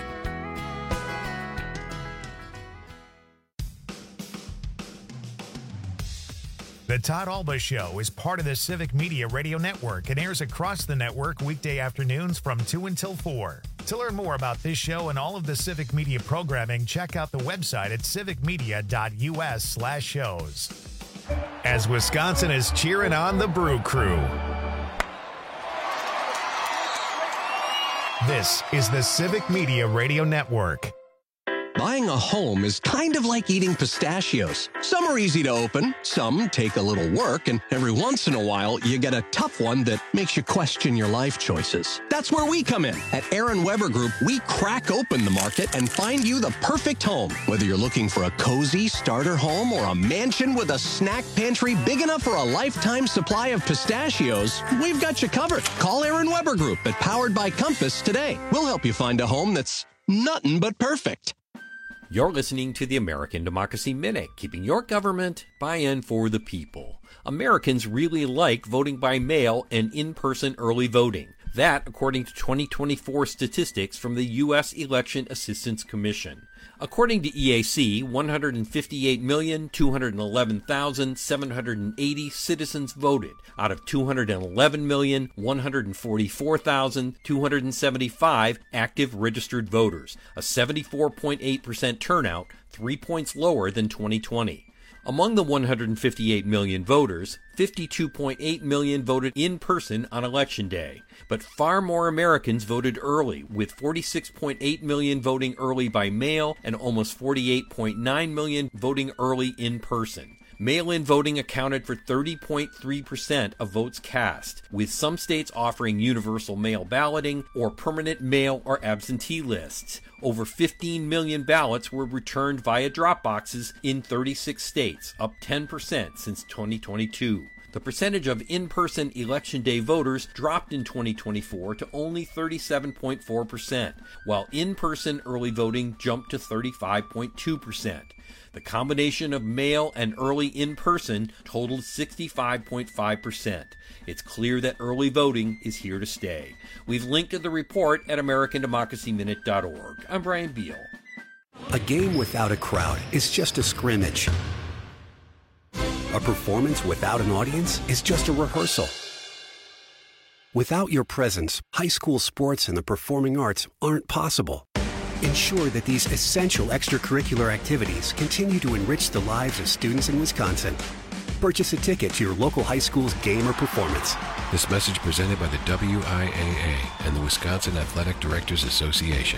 The Todd Alba Show is part of the Civic Media Radio Network and airs across the network weekday afternoons from two until four. To learn more about this show and all of the Civic Media programming, check out the website at civicmedia.us slash shows. As Wisconsin is cheering on the Brew Crew. This is the Civic Media Radio Network.
Buying a home is kind of like eating pistachios. Some are easy to open, some take a little work, and every once in a while, you get a tough one that makes you question your life choices. That's where we come in. At Aaron Weber Group, we crack open the market and find you the perfect home. Whether you're looking for a cozy starter home or a mansion with a snack pantry big enough for a lifetime supply of pistachios, we've got you covered. Call Aaron Weber Group at Powered by Compass today. We'll help you find a home that's nothing but perfect.
You're listening to the American Democracy Minute, keeping your government by and for the people. Americans really like voting by mail and in-person early voting. That, according to twenty twenty-four statistics from the U S Election Assistance Commission. According to E A C, one hundred fifty-eight million, two hundred eleven thousand, seven hundred eighty citizens voted out of two hundred eleven million, one hundred forty-four thousand, two hundred seventy-five active registered voters, a seventy-four point eight percent turnout, three points lower than twenty twenty. Among the one hundred fifty-eight million voters, fifty-two point eight million voted in person on Election Day. But far more Americans voted early, with forty-six point eight million voting early by mail and almost forty-eight point nine million voting early in person. Mail-in voting accounted for thirty point three percent of votes cast, with some states offering universal mail balloting or permanent mail or absentee lists. Over fifteen million ballots were returned via drop boxes in thirty-six states, up ten percent since twenty twenty-two. The percentage of in-person Election Day voters dropped in twenty twenty-four to only thirty-seven point four percent, while in-person early voting jumped to thirty-five point two percent. The combination of mail and early in-person totaled sixty-five point five percent. It's clear that early voting is here to stay. We've linked to the report at American Democracy Minute dot org. I'm Brian Beal.
A game without a crowd is just a scrimmage. A performance without an audience is just a rehearsal. Without your presence, high school sports and the performing arts aren't possible. Ensure that these essential extracurricular activities continue to enrich the lives of students in Wisconsin. Purchase a ticket to your local high school's game or performance.
This message presented by the W I A A and the Wisconsin Athletic Directors Association.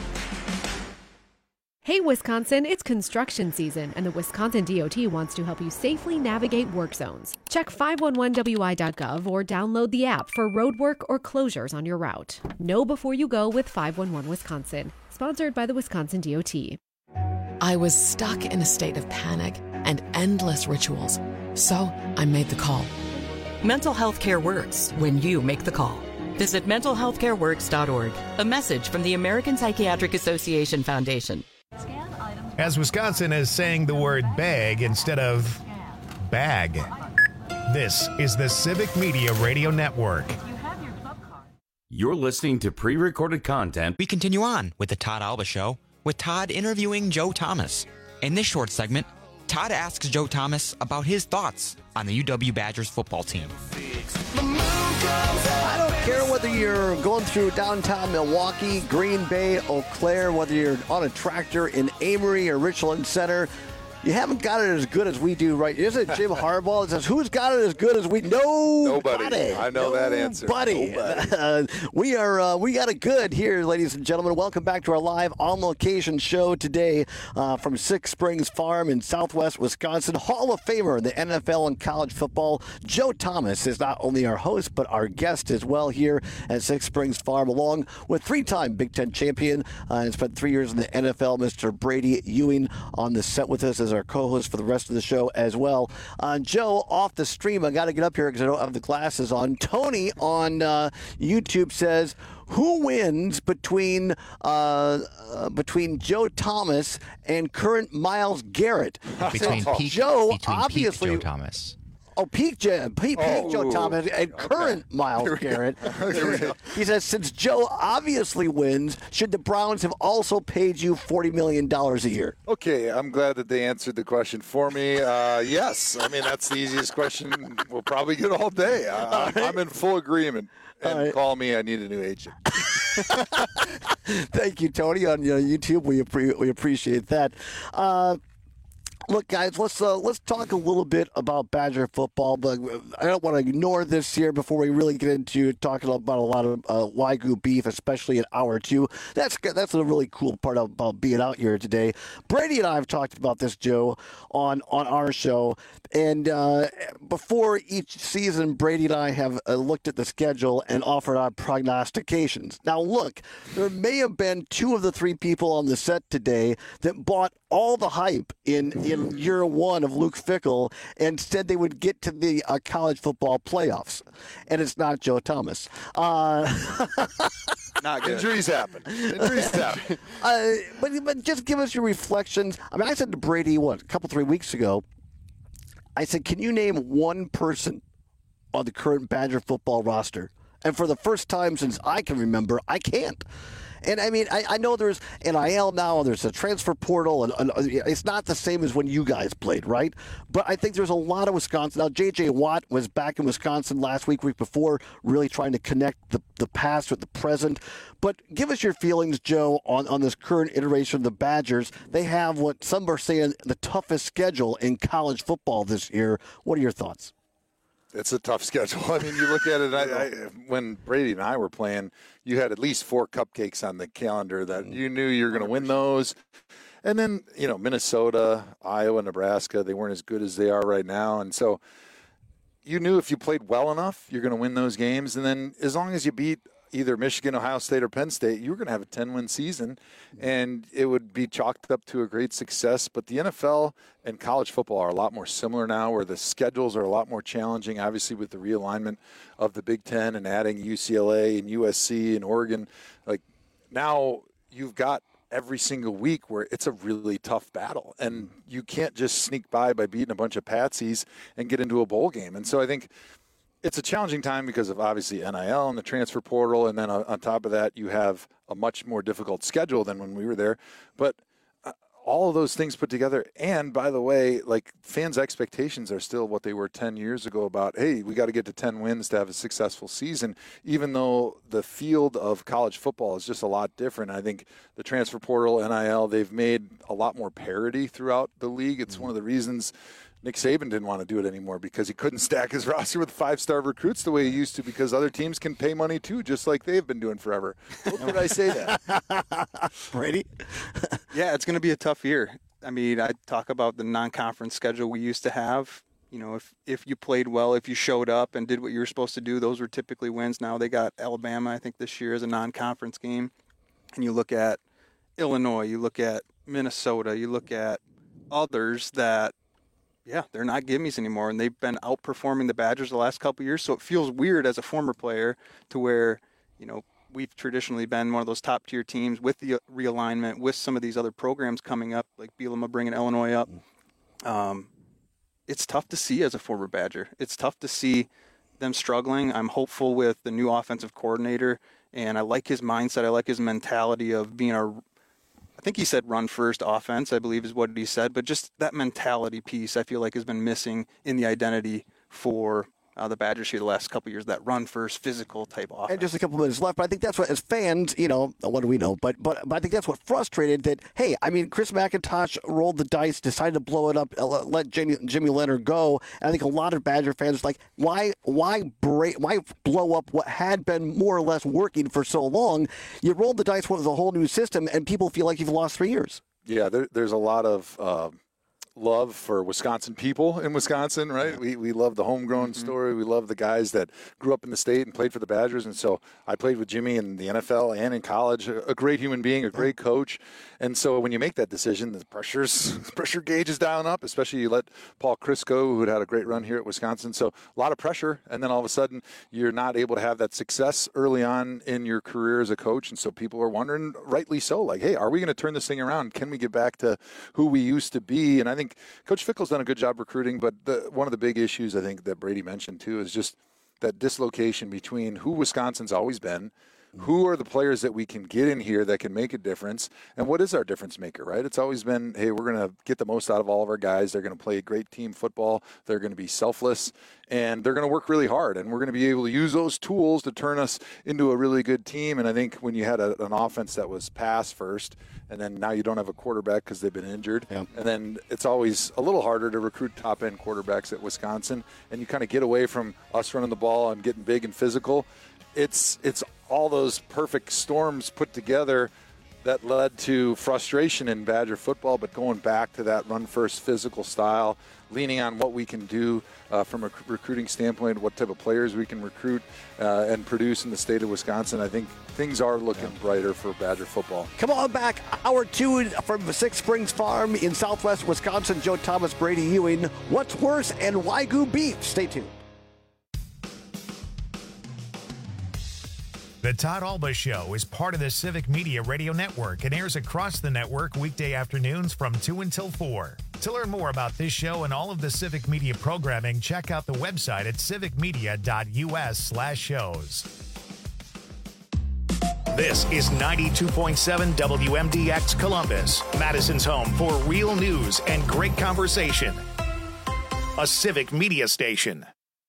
Hey Wisconsin, it's construction season, and the Wisconsin D O T wants to help you safely navigate work zones. Check five one one W I dot gov or download the app for road work or closures on your route. Know before you go with five one one Wisconsin, sponsored by the Wisconsin D O T.
I was stuck in a state of panic and endless rituals, so I made the call.
Mental health care works when you make the call. Visit mental health care works dot org. A message from the American Psychiatric Association Foundation.
As Wisconsin is saying the word bag instead of bag. This is the Civic Media Radio Network.
You're listening to pre-recorded content.
We continue on with the Todd Alba Show, with Todd interviewing Joe Thomas. In this short segment, Todd asks Joe Thomas about his thoughts on the U W Badgers football team.
I don't care whether you're going through downtown Milwaukee, Green Bay, Eau Claire, whether you're on a tractor in Amory or Richland Center. You haven't got it as good as we do, right? Isn't it Jim Harbaugh that says, who's got it as good as we? Nobody.
Nobody. I know that answer.
Buddy. Uh, we are. Uh, we got it good here, ladies and gentlemen. Welcome back to our live on-location show today uh, from Six Springs Farm in Southwest Wisconsin. Hall of Famer in the N F L and college football, Joe Thomas, is not only our host but our guest as well here at Six Springs Farm, along with three-time Big Ten champion uh, and spent three years in the N F L, Mister Brady Ewing, on the set with us as our co-host for the rest of the show as well. Uh, Joe, off the stream, I got to get up here because I don't have the glasses on. Tony on uh, YouTube says, who wins between uh, uh, between Joe Thomas and current Myles Garrett?
Between peak,
Joe,
between
obviously,
peak Joe Thomas.
Oh, peak, Joe, peak, peak
oh,
Joe Thomas and
okay.
current Myles Garrett. He says, since Joe obviously wins, should the Browns have also paid you forty million dollars a year?
Okay, I'm glad that they answered the question for me. Uh, yes. I mean, that's the easiest question we'll probably get all day. I, I'm, I'm in full agreement. And right. Call me. I need a new agent.
Thank you, Tony, on uh, YouTube. We, appre- we appreciate that. Uh, Look, guys, let's uh, let's talk a little bit about Badger football, but I don't want to ignore this here before we really get into talking about a lot of uh, Wagyu beef, especially in hour two. That's that's a really cool part about being out here today. Brady and I have talked about this, Joe, on, on our show, and uh, before each season, Brady and I have uh, looked at the schedule and offered our prognostications. Now, look, there may have been two of the three people on the set today that bought all the hype in, in year one of Luke Fickell and said they would get to the uh, college football playoffs. And it's not Joe Thomas. Uh,
not good. Injuries happen. Injuries happen.
Uh, but, but just give us your reflections. I mean, I said to Brady, what, a couple, three weeks ago, I said, can you name one person on the current Badger football roster? And for the first time since I can remember, I can't. And, I mean, I, I know there's N I L now, and there's a transfer portal, and, and it's not the same as when you guys played, right? But I think there's a lot of Wisconsin. Now, J J. Watt was back in Wisconsin last week, week before, really trying to connect the, the past with the present. But give us your feelings, Joe, on, on this current iteration of the Badgers. They have what some are saying the toughest schedule in college football this year. What are your thoughts?
It's a tough schedule. I mean, you look at it, I, I, when Brady and I were playing, you had at least four cupcakes on the calendar that you knew you were going to win those. And then, you know, Minnesota, Iowa, Nebraska, they weren't as good as they are right now. And so you knew if you played well enough, you're going to win those games. And then as long as you beat either Michigan, Ohio State, or Penn State, you were going to have a ten-win season, and it would be chalked up to a great success. But the N F L and college football are a lot more similar now, where the schedules are a lot more challenging, obviously with the realignment of the Big Ten and adding U C L A and U S C and Oregon. Like, now you've got every single week where it's a really tough battle, and you can't just sneak by by beating a bunch of patsies and get into a bowl game. And so I think it's a challenging time because of obviously N I L and the transfer portal, and then on top of that, you have a much more difficult schedule than when we were there. But uh, all of those things put together, and by the way, like, fans' expectations are still what they were ten years ago about, hey, we got to get to ten wins to have a successful season, even though the field of college football is just a lot different. I think the transfer portal, N I L, they've made a lot more parity throughout the league. It's mm-hmm. one of the reasons Nick Saban didn't want to do it anymore, because he couldn't stack his roster with five-star recruits the way he used to, because other teams can pay money too, just like they've been doing forever. What did I say that?
Brady?
Yeah, it's going to be a tough year. I mean, I talk about the non-conference schedule we used to have. You know, if, if you played well, if you showed up and did what you were supposed to do, those were typically wins. Now they got Alabama, I think, this year as a non-conference game. And you look at Illinois, you look at Minnesota, you look at others that, yeah, they're not gimmies anymore, and they've been outperforming the Badgers the last couple of years. So it feels weird as a former player to where, you know, we've traditionally been one of those top-tier teams with the realignment, with some of these other programs coming up, like Bielema bringing Illinois up. Um, it's tough to see as a former Badger. It's tough to see them struggling. I'm hopeful with the new offensive coordinator, and I like his mindset. I like his mentality of being a I think he said run first offense, I believe is what he said. But just that mentality piece, I feel like, has been missing in the identity for uh, the Badgers here the last couple of years, that run first, physical type offense.
And just a couple minutes left, but I think that's what, as fans, you know, what do we know? But, but but I think that's what frustrated that, hey, I mean, Chris McIntosh rolled the dice, decided to blow it up, let Jimmy, Jimmy Leonard go. And I think a lot of Badger fans are like, why, why, break, why blow up what had been more or less working for so long? You rolled the dice with a whole new system, and people feel like you've lost three years.
Yeah, there, there's a lot of uh, love for Wisconsin people in Wisconsin, right? We we love the homegrown mm-hmm. story. We love the guys that grew up in the state and played for the Badgers. And so I played with Jimmy in the N F L and in college. A, a great human being, a great coach. And so when you make that decision, the pressure's, the pressure gauge is down up, especially you let Paul Crisco, who had had a great run here at Wisconsin. So a lot of pressure. And then all of a sudden, you're not able to have that success early on in your career as a coach. And so people are wondering, rightly so, like, hey, are we going to turn this thing around? Can we get back to who we used to be? And I think Coach Fickell's done a good job recruiting, but the, one of the big issues I think that Brady mentioned too is just that dislocation between who Wisconsin's always been, Who are the players that we can get in here that can make a difference? And what is our difference maker, right? It's always been, hey, we're going to get the most out of all of our guys. They're going to play great team football. They're going to be selfless, and they're going to work really hard. And we're going to be able to use those tools to turn us into a really good team. And I think when you had a, an offense that was pass first, and then now you don't have a quarterback because they've been injured,
yeah.
and then it's always a little harder to recruit top-end quarterbacks at Wisconsin, and you kind of get away from us running the ball and getting big and physical. It's it's all those perfect storms put together that led to frustration in Badger football, but going back to that run-first physical style, leaning on what we can do uh, from a recruiting standpoint, what type of players we can recruit uh, and produce in the state of Wisconsin, I think things are looking yeah. brighter for Badger football.
Come on back. Hour two from Six Springs Farm in southwest Wisconsin. Joe Thomas, Brady Ewing. What's worse, and Wagyu beef? Stay tuned.
The Todd Alba Show is part of the Civic Media Radio Network and airs across the network weekday afternoons from two until four. To learn more about this show and all of the Civic Media programming, check out the website at civicmedia.us slash shows. This is ninety-two point seven W M D X Columbus, Madison's home for real news and great conversation. A Civic Media station.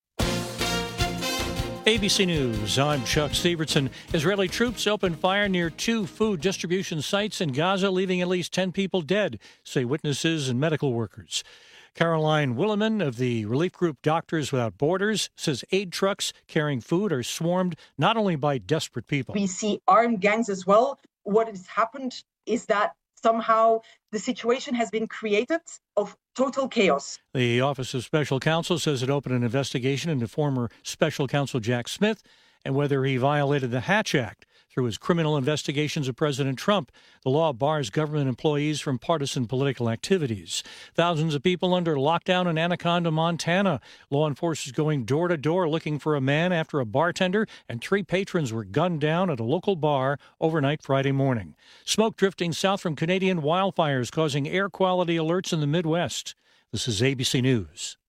A B C News, I'm Chuck Steverson. Israeli troops opened fire near two food distribution sites in Gaza, leaving at least ten people dead, say witnesses and medical workers. Caroline Williman of the relief group Doctors Without Borders says aid trucks carrying food are swarmed not only by desperate people.
We see armed gangs as well. What has happened is that somehow the situation has been created of total chaos.
The Office of Special Counsel says it opened an investigation into former Special Counsel Jack Smith and whether he violated the Hatch Act through his criminal investigations of President Trump. The law bars government employees from partisan political activities. Thousands of people under lockdown in Anaconda, Montana. Law enforcement going door to door looking for a man after a bartender and three patrons were gunned down at a local bar overnight Friday morning. Smoke drifting south from Canadian wildfires causing air quality alerts in the Midwest. This is A B C News.